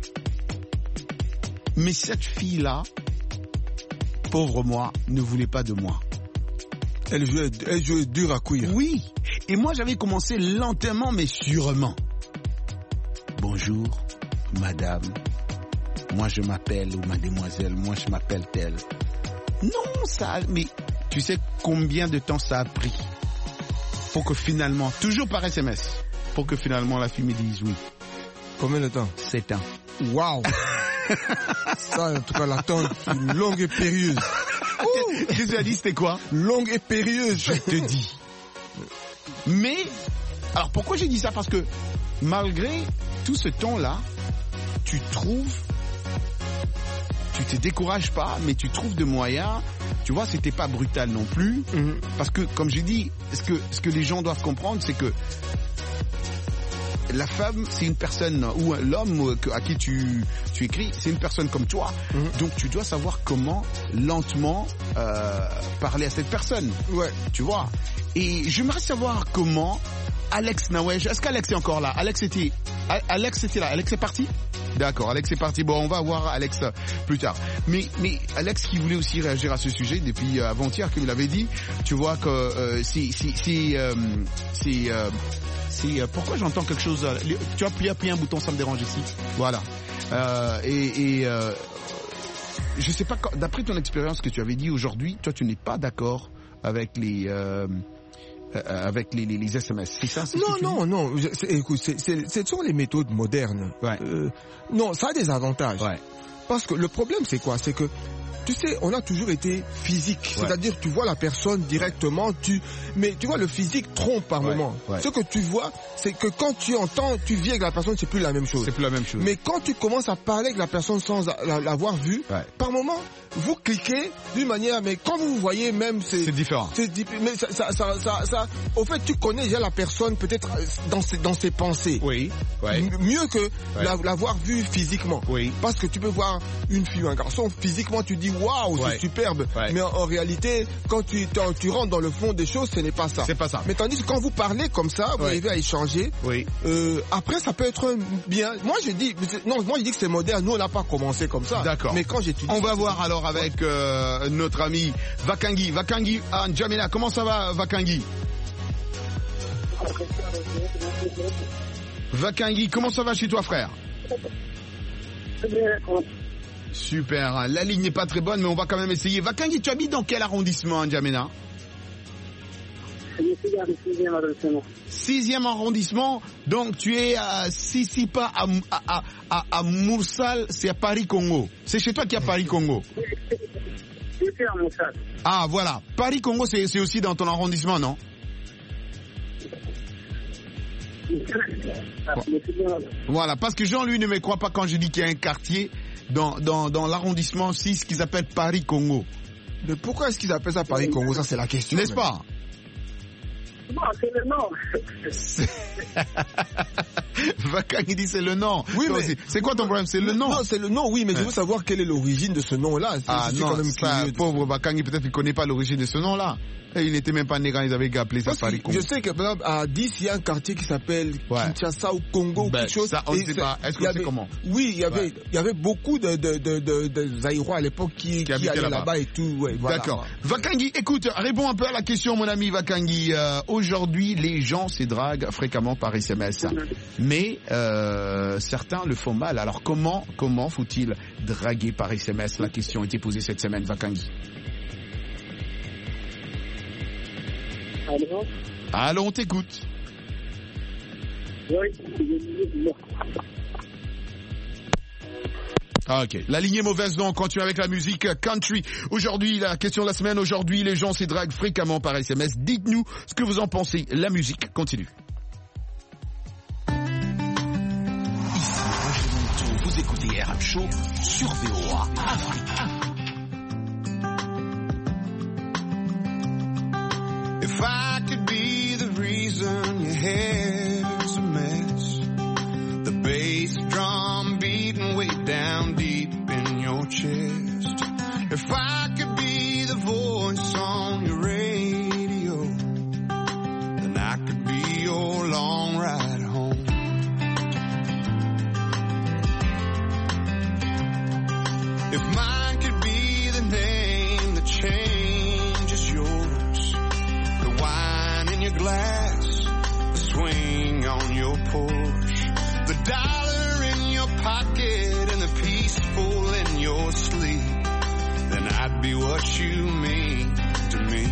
Mais cette fille-là, pauvre moi, ne voulait pas de moi. Elle jouait dur à cuire. Oui. Et moi, j'avais commencé lentement, mais sûrement. Bonjour, madame. Moi, je m'appelle, ou mademoiselle, moi, je m'appelle telle. Non, ça... Mais tu sais combien de temps ça a pris pour que finalement, toujours par SMS, pour que finalement la fille me dise oui. Combien de temps? 7 ans. Waouh. Ça, en tout cas, l'attente longue et périlleuse. Qu'est-ce que tu as dit, c'était quoi? Longue et périlleuse. Je te dis. Mais, alors pourquoi j'ai dit ça? Parce que malgré tout ce temps-là, tu te décourages pas, mais tu trouves de moyens. Tu vois, c'était pas brutal non plus. Parce que, comme j'ai dit, ce que les gens doivent comprendre, c'est que la femme, c'est une personne, ou l'homme à qui tu écris, c'est une personne comme toi. Donc tu dois savoir comment, lentement, parler à cette personne. Ouais. Tu vois. Et j'aimerais savoir comment Alex Nawej, est-ce qu'Alex est encore là? Alex était là. Alex est parti? D'accord, Alex est parti. Bon, on va voir Alex plus tard. Mais Alex qui voulait aussi réagir à ce sujet depuis avant-hier, qu'il l'avait dit, tu vois que pourquoi j'entends quelque chose. Tu as appuyé un bouton, ça me dérange ici. Voilà. Je sais pas, d'après ton expérience que tu avais dit aujourd'hui, toi tu n'es pas d'accord avec les SMS, c'est ça? Non. Écoute, ce sont les méthodes modernes. Ouais. Non, ça a des avantages. Ouais. Parce que le problème, c'est quoi? C'est que, tu sais, on a toujours été physique. Ouais. C'est-à-dire, tu vois la personne directement, mais tu vois, le physique trompe par moment. Ouais. Ce que tu vois, c'est que quand tu entends, tu vis avec la personne, c'est plus la même chose. C'est plus la même chose. Mais quand tu commences à parler avec la personne sans l'avoir vue, par moment, vous cliquez d'une manière, mais quand vous voyez même, c'est différent. Mais ça, au fait, tu connais déjà la personne peut-être dans ses pensées. Oui. Ouais. Mieux que l'avoir vue physiquement. Oui. Parce que tu peux voir une fille ou un garçon, physiquement, tu dis waouh, c'est superbe. Ouais. Mais en réalité, quand tu rentres dans le fond des choses, ce n'est pas ça. C'est pas ça. Mais tandis que quand vous parlez comme ça, vous arrivez à échanger. Oui. Après, ça peut être bien. Moi, je dis que c'est moderne. Nous, on n'a pas commencé comme ça. D'accord. Mais quand j'étudie. On va voir alors avec notre ami Vakangi. Vakangi à N'Djamena. Comment ça va, Vakangi? Vakangi, comment ça va chez toi, frère? Super. La ligne n'est pas très bonne, mais on va quand même essayer. Vakangi, tu habites dans quel arrondissement, N'Djamena? 6e arrondissement. 6e arrondissement. Donc tu es à Sisipa, à Moursal, c'est à Paris-Congo. C'est chez toi qu'il y a Paris-Congo. Je suis à Moursal. Ah voilà. Paris-Congo, c'est aussi dans ton arrondissement, non? Voilà, parce que Jean, lui, ne me croit pas quand je dis qu'il y a un quartier dans l'arrondissement 6 qu'ils appellent Paris-Congo. Mais pourquoi est-ce qu'ils appellent ça Paris-Congo? Ça, c'est la question. N'est-ce pas? Non, c'est le nom. Vacan, il dit c'est le nom. Oui, mais c'est quoi ton problème? C'est le nom. Non, c'est le nom, oui, mais je veux savoir quelle est l'origine de ce nom-là. Ah non, ça, pauvre Vacan, peut-être qu'il connaît pas l'origine de ce nom-là. Et il n'était même pas né quand ils avaient appelé ça Paris-Congo. Je sais que, par exemple, à 10, il y a un quartier qui s'appelle Kinshasa ou Congo ou quelque chose. Ça, on ne sait pas. Est-ce qu'on sait comment? Oui, il y avait beaucoup de Zaïrois à l'époque qui allaient là-bas et tout. Ouais, voilà. D'accord. Vakangi, écoute, réponds un peu à la question, mon ami Vakangi. Aujourd'hui, les gens se draguent fréquemment par SMS. mais certains le font mal. Alors comment faut-il draguer par SMS? La question a été posée cette semaine, Vakangi. Allô, on t'écoute. Oui, ok. La ligne est mauvaise, donc on continue avec la musique country. Aujourd'hui, la question de la semaine, aujourd'hui, les gens se draguent fréquemment par SMS. Dites-nous ce que vous en pensez. La musique continue. Ici Roger Monteau, vous écoutez RM Show sur VOA Afrique. If I could be the reason your hair's a mess, the bass drum beating way down deep in your chest. If I could be the voice on your radio, then I could be your long ride home. If mine could be the name that changes yours, the wine in your glass, the swing on your Porsche, the dollar in your pocket and the peaceful in your sleep, then I'd be what you mean to me.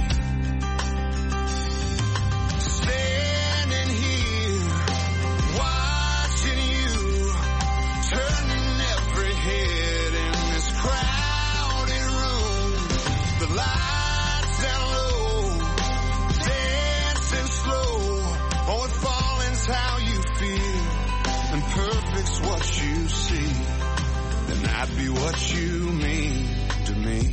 Standing here, watching you, turning every head in this crowded room, the lights down low, dancing slow. Oh, if falling's how you feel and perfect's what you see, then I'd be what you mean to me.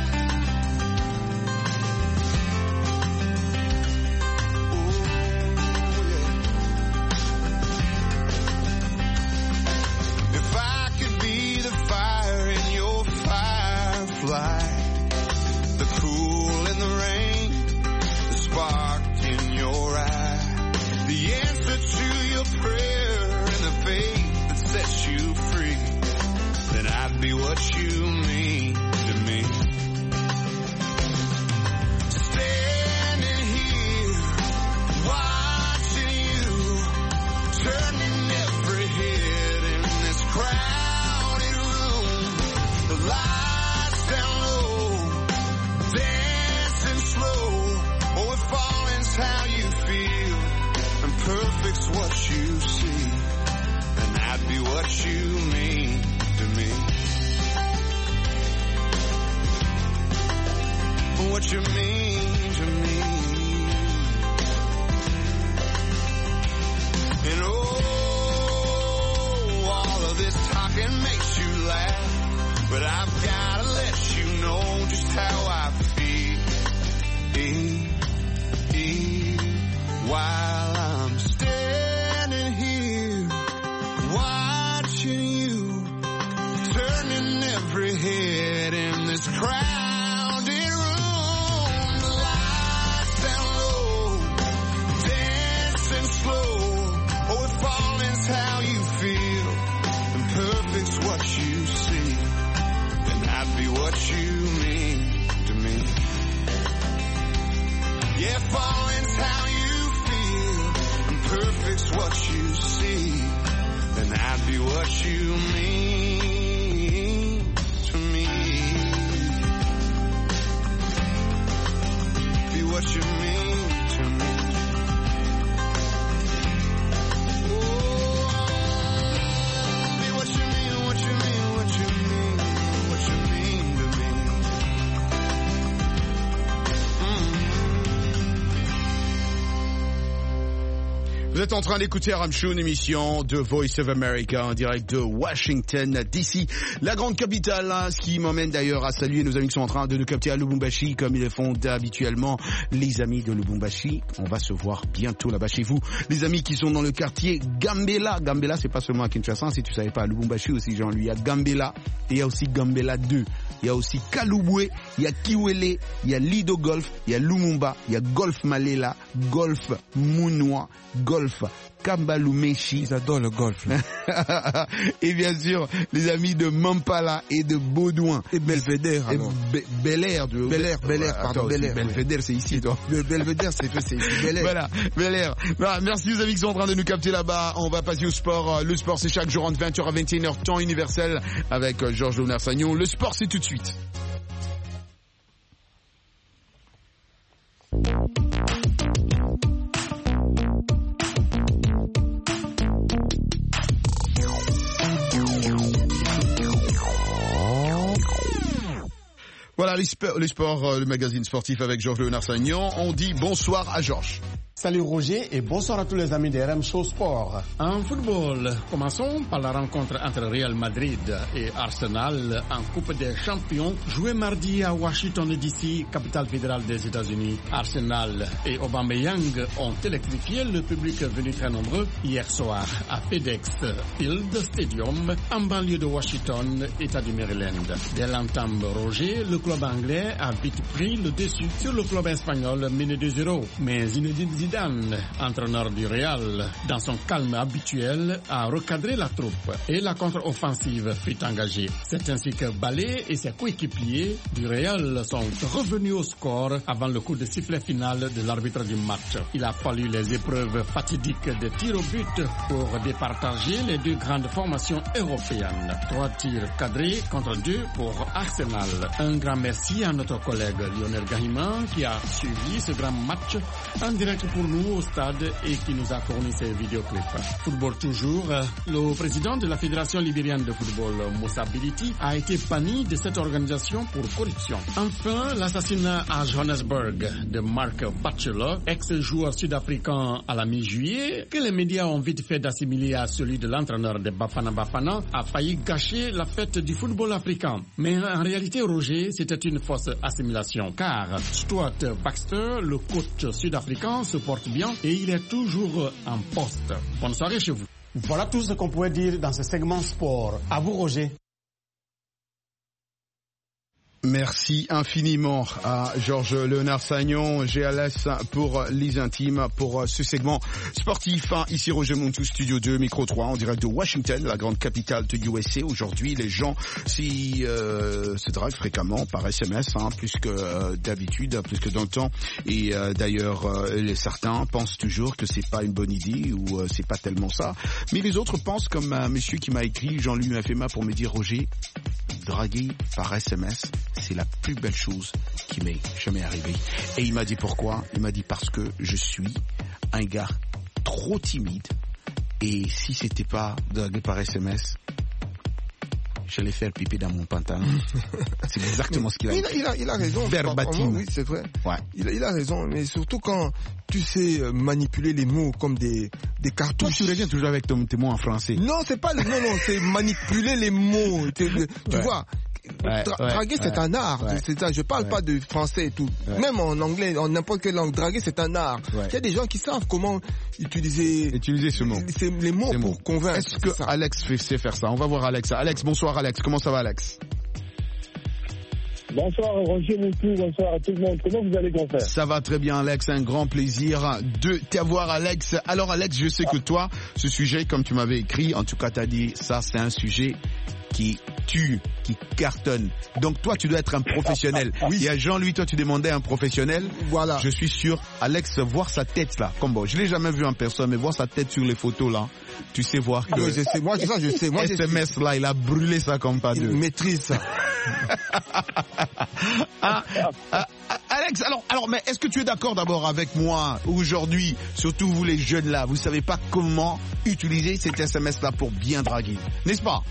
If I could be the fire in your firefly, the cool in the rain, the spark in your eye, the answer to your prayer and the faith that sets you free, then I'd be what you mean to me. Standing here, watching you, turning every head in this crowded room, the lights down low, dancing slow. Oh, if falling's how you feel and perfect's what you see, then I'd be what you mean to me. What you mean to me. And oh, all of this talking makes you laugh, but I've gotta let you know just how I feel. While I'm standing here, watching you, turning every head in this crowded room, the lights down low, dancing slow. Oh, if falling's how you feel and perfect's what you see, then I'd be what you mean to me. Yeah, falling's how you feel and perfect's what you see, then I'd be what you mean to me. Be what you mean to me. Oh, be what you mean, what you mean, what you mean, what you mean to me. Vous êtes en train d'écouter RM Show, une émission de Voice of America en direct de Washington DC, la grande capitale, hein, ce qui m'emmène d'ailleurs à saluer nos amis qui sont en train de nous capter à Lubumbashi comme ils le font habituellement. Les amis de Lubumbashi, on va se voir bientôt là-bas chez vous. Les amis qui sont dans le quartier Gambela. Gambela, c'est pas seulement à Kinshasa, si tu savais pas, à Lubumbashi aussi, Jean-Louis. Il y a Gambela et il y a aussi Gambela 2. Il y a aussi Kalubwe, il y a Kiwele, il y a Lido Golf, il y a Lumumba, il y a Golf Malela, Golf Mounois, Golf Kambalumeshi. Ils adorent le golf. Et bien sûr, les amis de Mampala et de Baudouin. Et Belvédère. Bel-Air. Pardon. Belvédère, c'est ici, toi. Le Belvédère, c'est ici. Bel-Air. Voilà, Bel-Air. Voilà, merci aux amis qui sont en train de nous capter là-bas. On va passer au sport. Le sport, c'est chaque jour entre 20h à 21h, temps universel, avec Georges Léonard-Sagnon. Le sport, c'est tout de suite. Voilà, les sports, le magazine sportif avec Georges Léonard-Sagnon. On dit bonsoir à Georges. Salut Roger et bonsoir à tous les amis de RM Show Sport. En football, commençons par la rencontre entre Real Madrid et Arsenal en Coupe des Champions, jouée mardi à Washington DC, capitale fédérale des États-Unis. Arsenal et Aubameyang ont électrifié le public venu très nombreux hier soir à FedEx Field Stadium, en banlieue de Washington, État du Maryland. Dès l'entame, Roger, le club anglais a vite pris le dessus sur le club espagnol mené 2-0, mais Zinedine Zidane, entraîneur du Real, dans son calme habituel, a recadré la troupe et la contre-offensive fut engagée. C'est ainsi que Balé et ses coéquipiers du Real sont revenus au score avant le coup de sifflet final de l'arbitre du match. Il a fallu les épreuves fatidiques de tirs au but pour départager les deux grandes formations européennes. 3 tirs cadrés contre 2 pour Arsenal. Un grand merci à notre collègue Lionel Gahiman qui a suivi ce grand match en direct pour nous au stade et qui nous a fourni ces vidéoclips. Football toujours, le président de la Fédération libérienne de football, Moussa Biliti, a été banni de cette organisation pour corruption. Enfin, l'assassinat à Johannesburg de Mark Batchelor, ex-joueur sud-africain à la mi-juillet, que les médias ont vite fait d'assimiler à celui de l'entraîneur de Bafana Bafana, a failli gâcher la fête du football africain. Mais en réalité, Roger, c'était une fausse assimilation, car Stuart Baxter, le coach sud-africain, se porte bien et il est toujours en poste. Bonne soirée chez vous. Voilà tout ce qu'on pouvait dire dans ce segment sport. À vous, Roger. Merci infiniment à Georges Léonard-Sagnon, GLS pour les intimes, pour ce segment sportif. Ici Roger Montou, Studio 2, Micro 3, en direct de Washington, la grande capitale de USA. Aujourd'hui, les gens se draguent fréquemment par SMS, plus que d'habitude, plus que dans le temps. Et d'ailleurs, certains pensent toujours que c'est pas une bonne idée ou c'est pas tellement ça. Mais les autres pensent comme un monsieur qui m'a écrit, Jean-Louis Mafema, pour me dire, Roger, draguer par SMS, c'est la plus belle chose qui m'est jamais arrivée. Et il m'a dit pourquoi? Il m'a dit parce que je suis un gars trop timide et si c'était pas draguer par SMS, j'allais faire pipi dans mon pantalon. C'est exactement ce qu'il a dit. Il a raison. Verbatim. Oui, c'est vrai. Ouais. Il a raison, mais surtout quand tu sais manipuler les mots comme des cartouches. Toi, tu reviens toujours avec tes mots en français. Non, c'est pas non, c'est manipuler les mots. Tu vois. Draguer, c'est un art. Je parle pas de français et tout. Même en anglais, en n'importe quelle langue, draguer, c'est un art. Il y a des gens qui savent comment utiliser ce mot. Les mots pour convaincre. Est-ce que Alex sait faire ça? On va voir Alex. Alex, bonsoir Alex. Comment ça va Alex? Bonsoir Roger Moutou, bonsoir à tout le monde. Comment vous allez, grand frère? Ça va très bien Alex, un grand plaisir de t'avoir Alex. Alors Alex, je sais que toi, ce sujet, comme tu m'avais écrit, en tout cas t'as dit, ça c'est un sujet qui tue, qui cartonne. Donc toi, tu dois être un professionnel. Oui. Et à Jean-Louis, toi, tu demandais un professionnel. Voilà. Je suis sûr, Alex, voir sa tête là, comme bon, je l'ai jamais vu en personne, mais voir sa tête sur les photos là, tu sais voir que. Oui, je sais. Moi, je sais. Moi, SMS là, il a brûlé ça comme pas deux. Il maîtrise ça. Alex, alors, mais est-ce que tu es d'accord d'abord avec moi aujourd'hui, surtout vous les jeunes là, vous savez pas comment utiliser cet SMS là pour bien draguer, n'est-ce pas?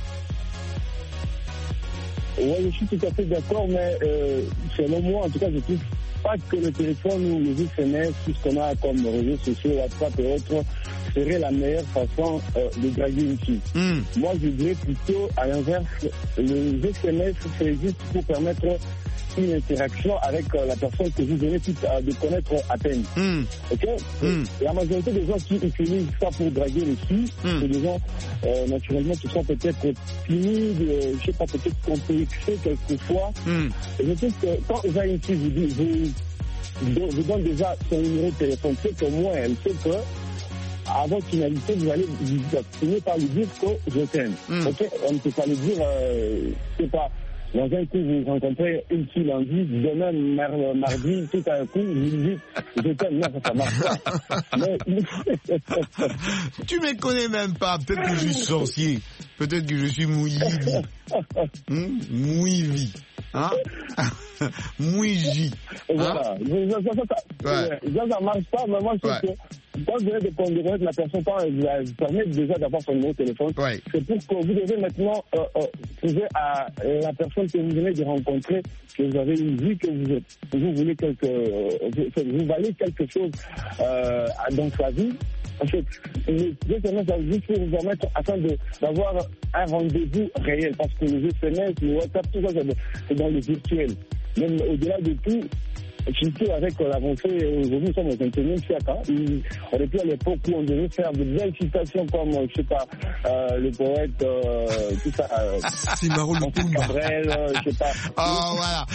Oui, je suis tout à fait d'accord, mais selon moi, en tout cas, je ne trouve pas que le téléphone ou les SMS, tout ce qu'on a comme réseaux sociaux, WhatsApp et autres, serait la meilleure façon de draguer une fille. Moi, je dirais plutôt à l'inverse, les SMS, c'est juste pour permettre une interaction avec la personne que vous venez de connaître à peine. Ok? La majorité des gens qui utilisent ça pour draguer les filles, c'est des gens naturellement qui sont peut-être timides, je sais pas, peut-être complexés quelquefois. Et je trouve que quand vous avez une fille, vous donne déjà son numéro de téléphone, c'est qu'au moins elle sait que à votre finalité, vous allez finir par lui dire que je t'aime. Ok, on ne peut pas le dire, c'est pas. Dans un coup, vous rencontrez une fille lundi, demain, mardi, tout à un coup, vous lui dites je t'aime. Non, ça marche pas. Mais... Tu me connais même pas. Peut-être que je suis sorcier. Peut-être que je suis mouillivi. Mouillivi. Hein? Mouiji. Voilà. Ça marche pas, mais moi, je sais que quand vous avez des connaître la personne, quand elle permet déjà d'avoir son numéro de téléphone, c'est pour que vous devez maintenant trouver à la personne que vous venez de rencontrer, que vous avez une vie, que vous voulez vous valez quelque chose dans sa vie. En fait, les SMS, ça juste pour vous permettre afin d'avoir un rendez-vous réel, parce que les SMS, le WhatsApp, tout ça, c'est dans le virtuel. Même au-delà de tout, surtout avec l'avancée, aujourd'hui nous sommes au 21e siècle. On est plus à l'époque où on devait faire de belles citations comme, je sais pas, le poète, tout ça. Simaro Cabrel, je sais pas. Oh,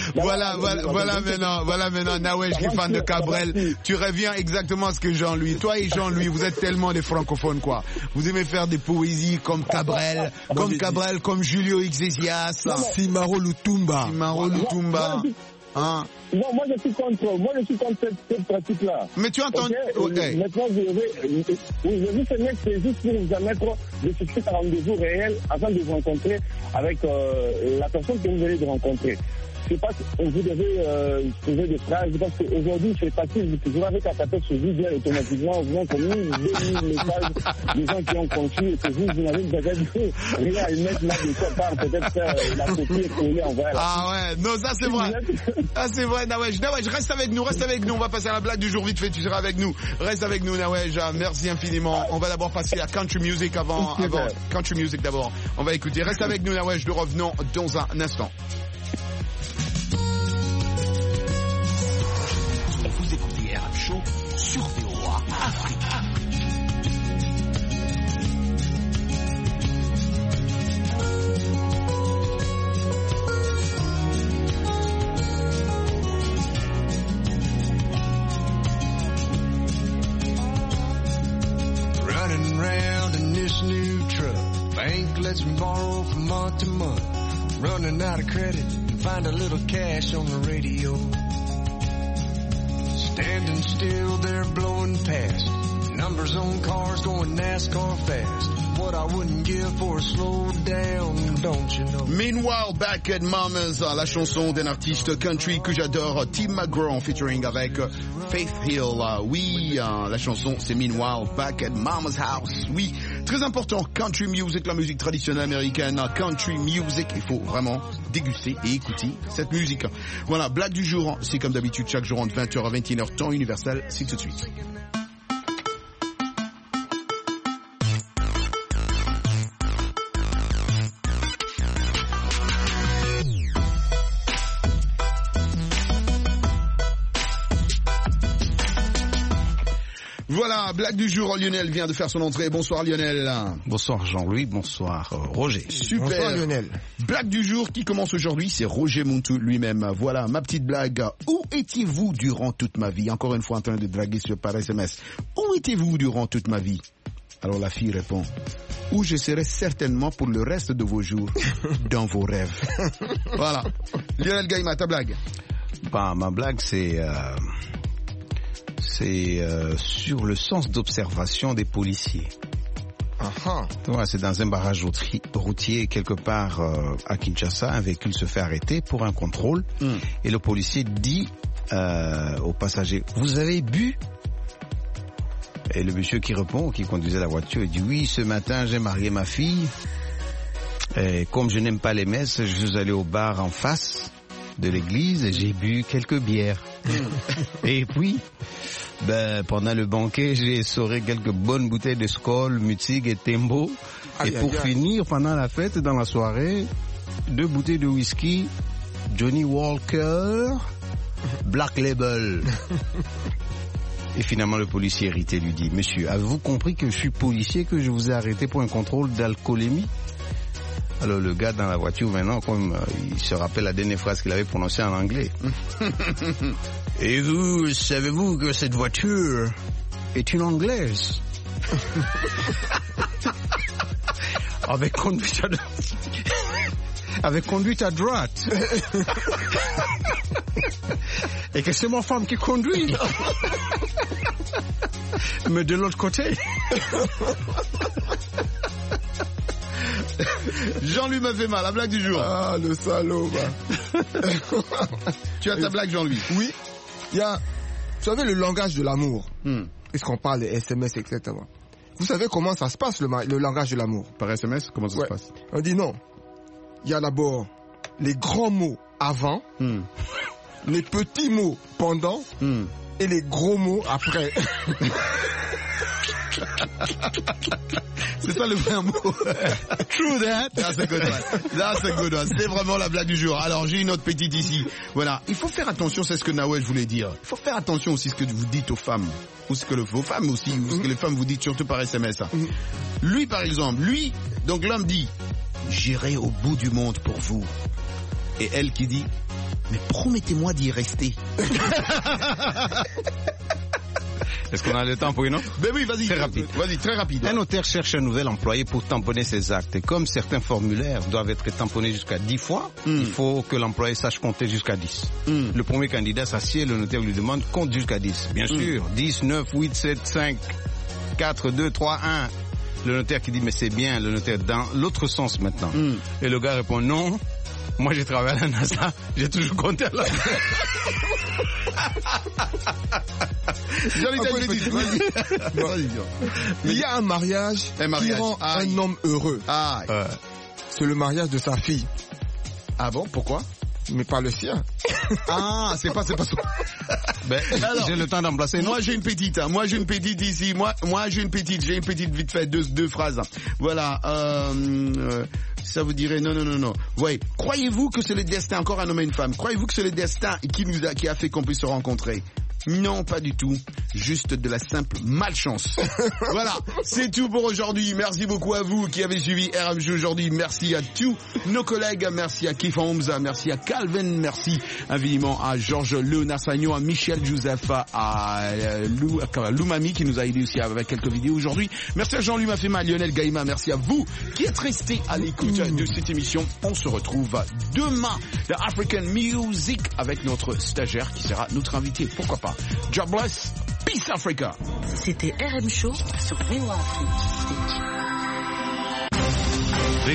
voilà maintenant, Nawesh qui est fan de Cabrel. Tu reviens exactement à ce que Jean-Louis. Toi et Jean-Louis, vous êtes tellement des francophones, quoi. Vous aimez faire des poésies comme Cabrel, comme Julio Iglesias. Simaro Lutumba. Hein? Non, moi je suis contre cette pratique-là. Mais tu entends... Okay. Maintenant, je c'est juste pour vous permettre de fixer un rendez-vous réel afin de vous rencontrer avec la personne que vous venez de rencontrer. C'est pas que vous devez trouver des phrases, parce qu'aujourd'hui c'est facile, vous avez qu'à taper sur Google automatiquement, vous avez comme 2000 messages des gens qui ont conçu et que vous n'avez peut-être rien à y mettre là de quoi part, peut-être faire la copie et coller en vrai. Ah ouais, non, ça c'est vrai. Ah c'est vrai, Nawesh, reste avec nous, on va passer à la blague du jour vite fait, tu seras avec nous. Reste avec nous, Nawesh, merci infiniment. On va d'abord passer à Country Music avant Country Music d'abord. On va écouter, reste avec nous, Nawesh, nous revenons dans un instant. Vous écoutez RM Show sur VOA Afrique. Running round in this new truck. Bank lets me borrow from month to month. Running out of credit and find a little cash on the radio. Standing still, they're blowing past. Numbers on cars going NASCAR fast. What I wouldn't give for a slow down, don't you know? Meanwhile, Back at Mama's, la chanson d'un artiste country que j'adore, Tim McGraw, featuring avec Faith Hill. Oui, la chanson c'est Meanwhile, Back at Mama's House. Oui, très important, country music, la musique traditionnelle américaine, country music, il faut vraiment déguster et écouter cette musique. Voilà, blague du jour, c'est comme d'habitude chaque jour entre 20h à 21h, temps universel, c'est tout de suite. Voilà, blague du jour, Lionel vient de faire son entrée. Bonsoir Lionel. Bonsoir Jean-Louis, bonsoir Roger. Super. Bonsoir Lionel. Blague du jour qui commence aujourd'hui, c'est Roger Montou lui-même. Voilà, ma petite blague. Où étiez-vous durant toute ma vie? Encore une fois en train de draguer par SMS. Où étiez-vous durant toute ma vie? Alors la fille répond, où je serai certainement pour le reste de vos jours, dans vos rêves. Voilà. Lionel Gaïma, ta blague? Bah, ma blague c'est sur le sens d'observation des policiers. C'est dans un barrage routier quelque part à Kinshasa, un véhicule se fait arrêter pour un contrôle et le policier dit au passager, vous avez bu? Et le monsieur qui répond, qui conduisait la voiture, il dit, oui, ce matin j'ai marié ma fille et comme je n'aime pas les messes, je suis allé au bar en face de l'église et j'ai bu quelques bières. Et puis pendant le banquet, j'ai essoré quelques bonnes bouteilles de Skol, Mutzig et Tembo. Et pour finir, pendant la fête, dans la soirée, 2 bouteilles de whisky, Johnny Walker, Black Label. Et finalement, le policier irrité lui dit, monsieur, avez-vous compris que je suis policier, que je vous ai arrêté pour un contrôle d'alcoolémie? Alors le gars dans la voiture maintenant, comme il se rappelle la dernière phrase qu'il avait prononcée en anglais. Et vous, savez-vous que cette voiture est une anglaise? Avec conduite à droite. Et que c'est ma femme qui conduit. Mais de l'autre côté. Jean-Louis m'a fait mal, la blague du jour. Ah, le salaud, bah. Tu as ta blague, Jean-Louis? Oui. Il y a, vous savez, le langage de l'amour. Est-ce qu'on parle des SMS, etc. Vous savez comment ça se passe, le langage de l'amour? Par SMS, comment ça se passe? On dit non. Il y a d'abord les grands mots avant, les petits mots pendant, et les gros mots après. C'est ça le vrai mot. True that. That's a good one. That's a good one. C'est vraiment la blague du jour. Alors, j'ai une autre petite ici. Voilà. Il faut faire attention, c'est ce que Nawel voulait dire. Il faut faire attention aussi à ce que vous dites aux femmes. Ou ce que vos femmes aussi, ou ce que les femmes vous dites, surtout par SMS. Lui, par exemple, donc l'homme dit, j'irai au bout du monde pour vous. Et elle qui dit, mais promettez-moi d'y rester. Est-ce qu'on a le temps pour une autre? Ben oui, vas-y. Très rapide. Vas-y, très rapide. Un notaire cherche un nouvel employé pour tamponner ses actes. Et comme certains formulaires doivent être tamponnés jusqu'à 10 fois, il faut que l'employé sache compter jusqu'à 10. Le premier candidat s'assied, le notaire lui demande compte jusqu'à 10. Bien sûr, 10, 9, 8, 7, 5, 4, 2, 3, 1. Le notaire qui dit mais c'est bien, le notaire dans l'autre sens maintenant. Et le gars répond non. Moi, j'ai travaillé à la NASA, j'ai toujours compté à la Il y a un mariage qui rend un homme heureux. C'est le mariage de sa fille. Ah bon? Pourquoi? Mais pas le sien. Ah, c'est pas ça. Ben, j'ai le temps d'embrasser. Moi, j'ai une petite. Moi, j'ai une petite ici. Moi, j'ai une petite vite fait, deux phrases. Voilà. Ça vous dirait non. Ouais. Croyez-vous que c'est le destin, encore un homme et une femme, croyez-vous que c'est le destin qui a fait qu'on puisse se rencontrer? Non, pas du tout. Juste de la simple malchance. Voilà, c'est tout pour aujourd'hui. Merci beaucoup à vous qui avez suivi RMJ aujourd'hui. Merci à tous nos collègues. Merci à Keith Holmes. Merci à Calvin. Merci infiniment à Georges Léonard Sagnon, à Michel Joseph, à Loumami qui nous a aidé aussi avec quelques vidéos aujourd'hui. Merci à Jean-Louis Mafema, Lionel Gaïma. Merci à vous qui êtes restés à l'écoute de cette émission. On se retrouve demain dans African Music avec notre stagiaire qui sera notre invité. Pourquoi pas? God bless. Peace Africa. C'était RM Show sur VOA Afrique.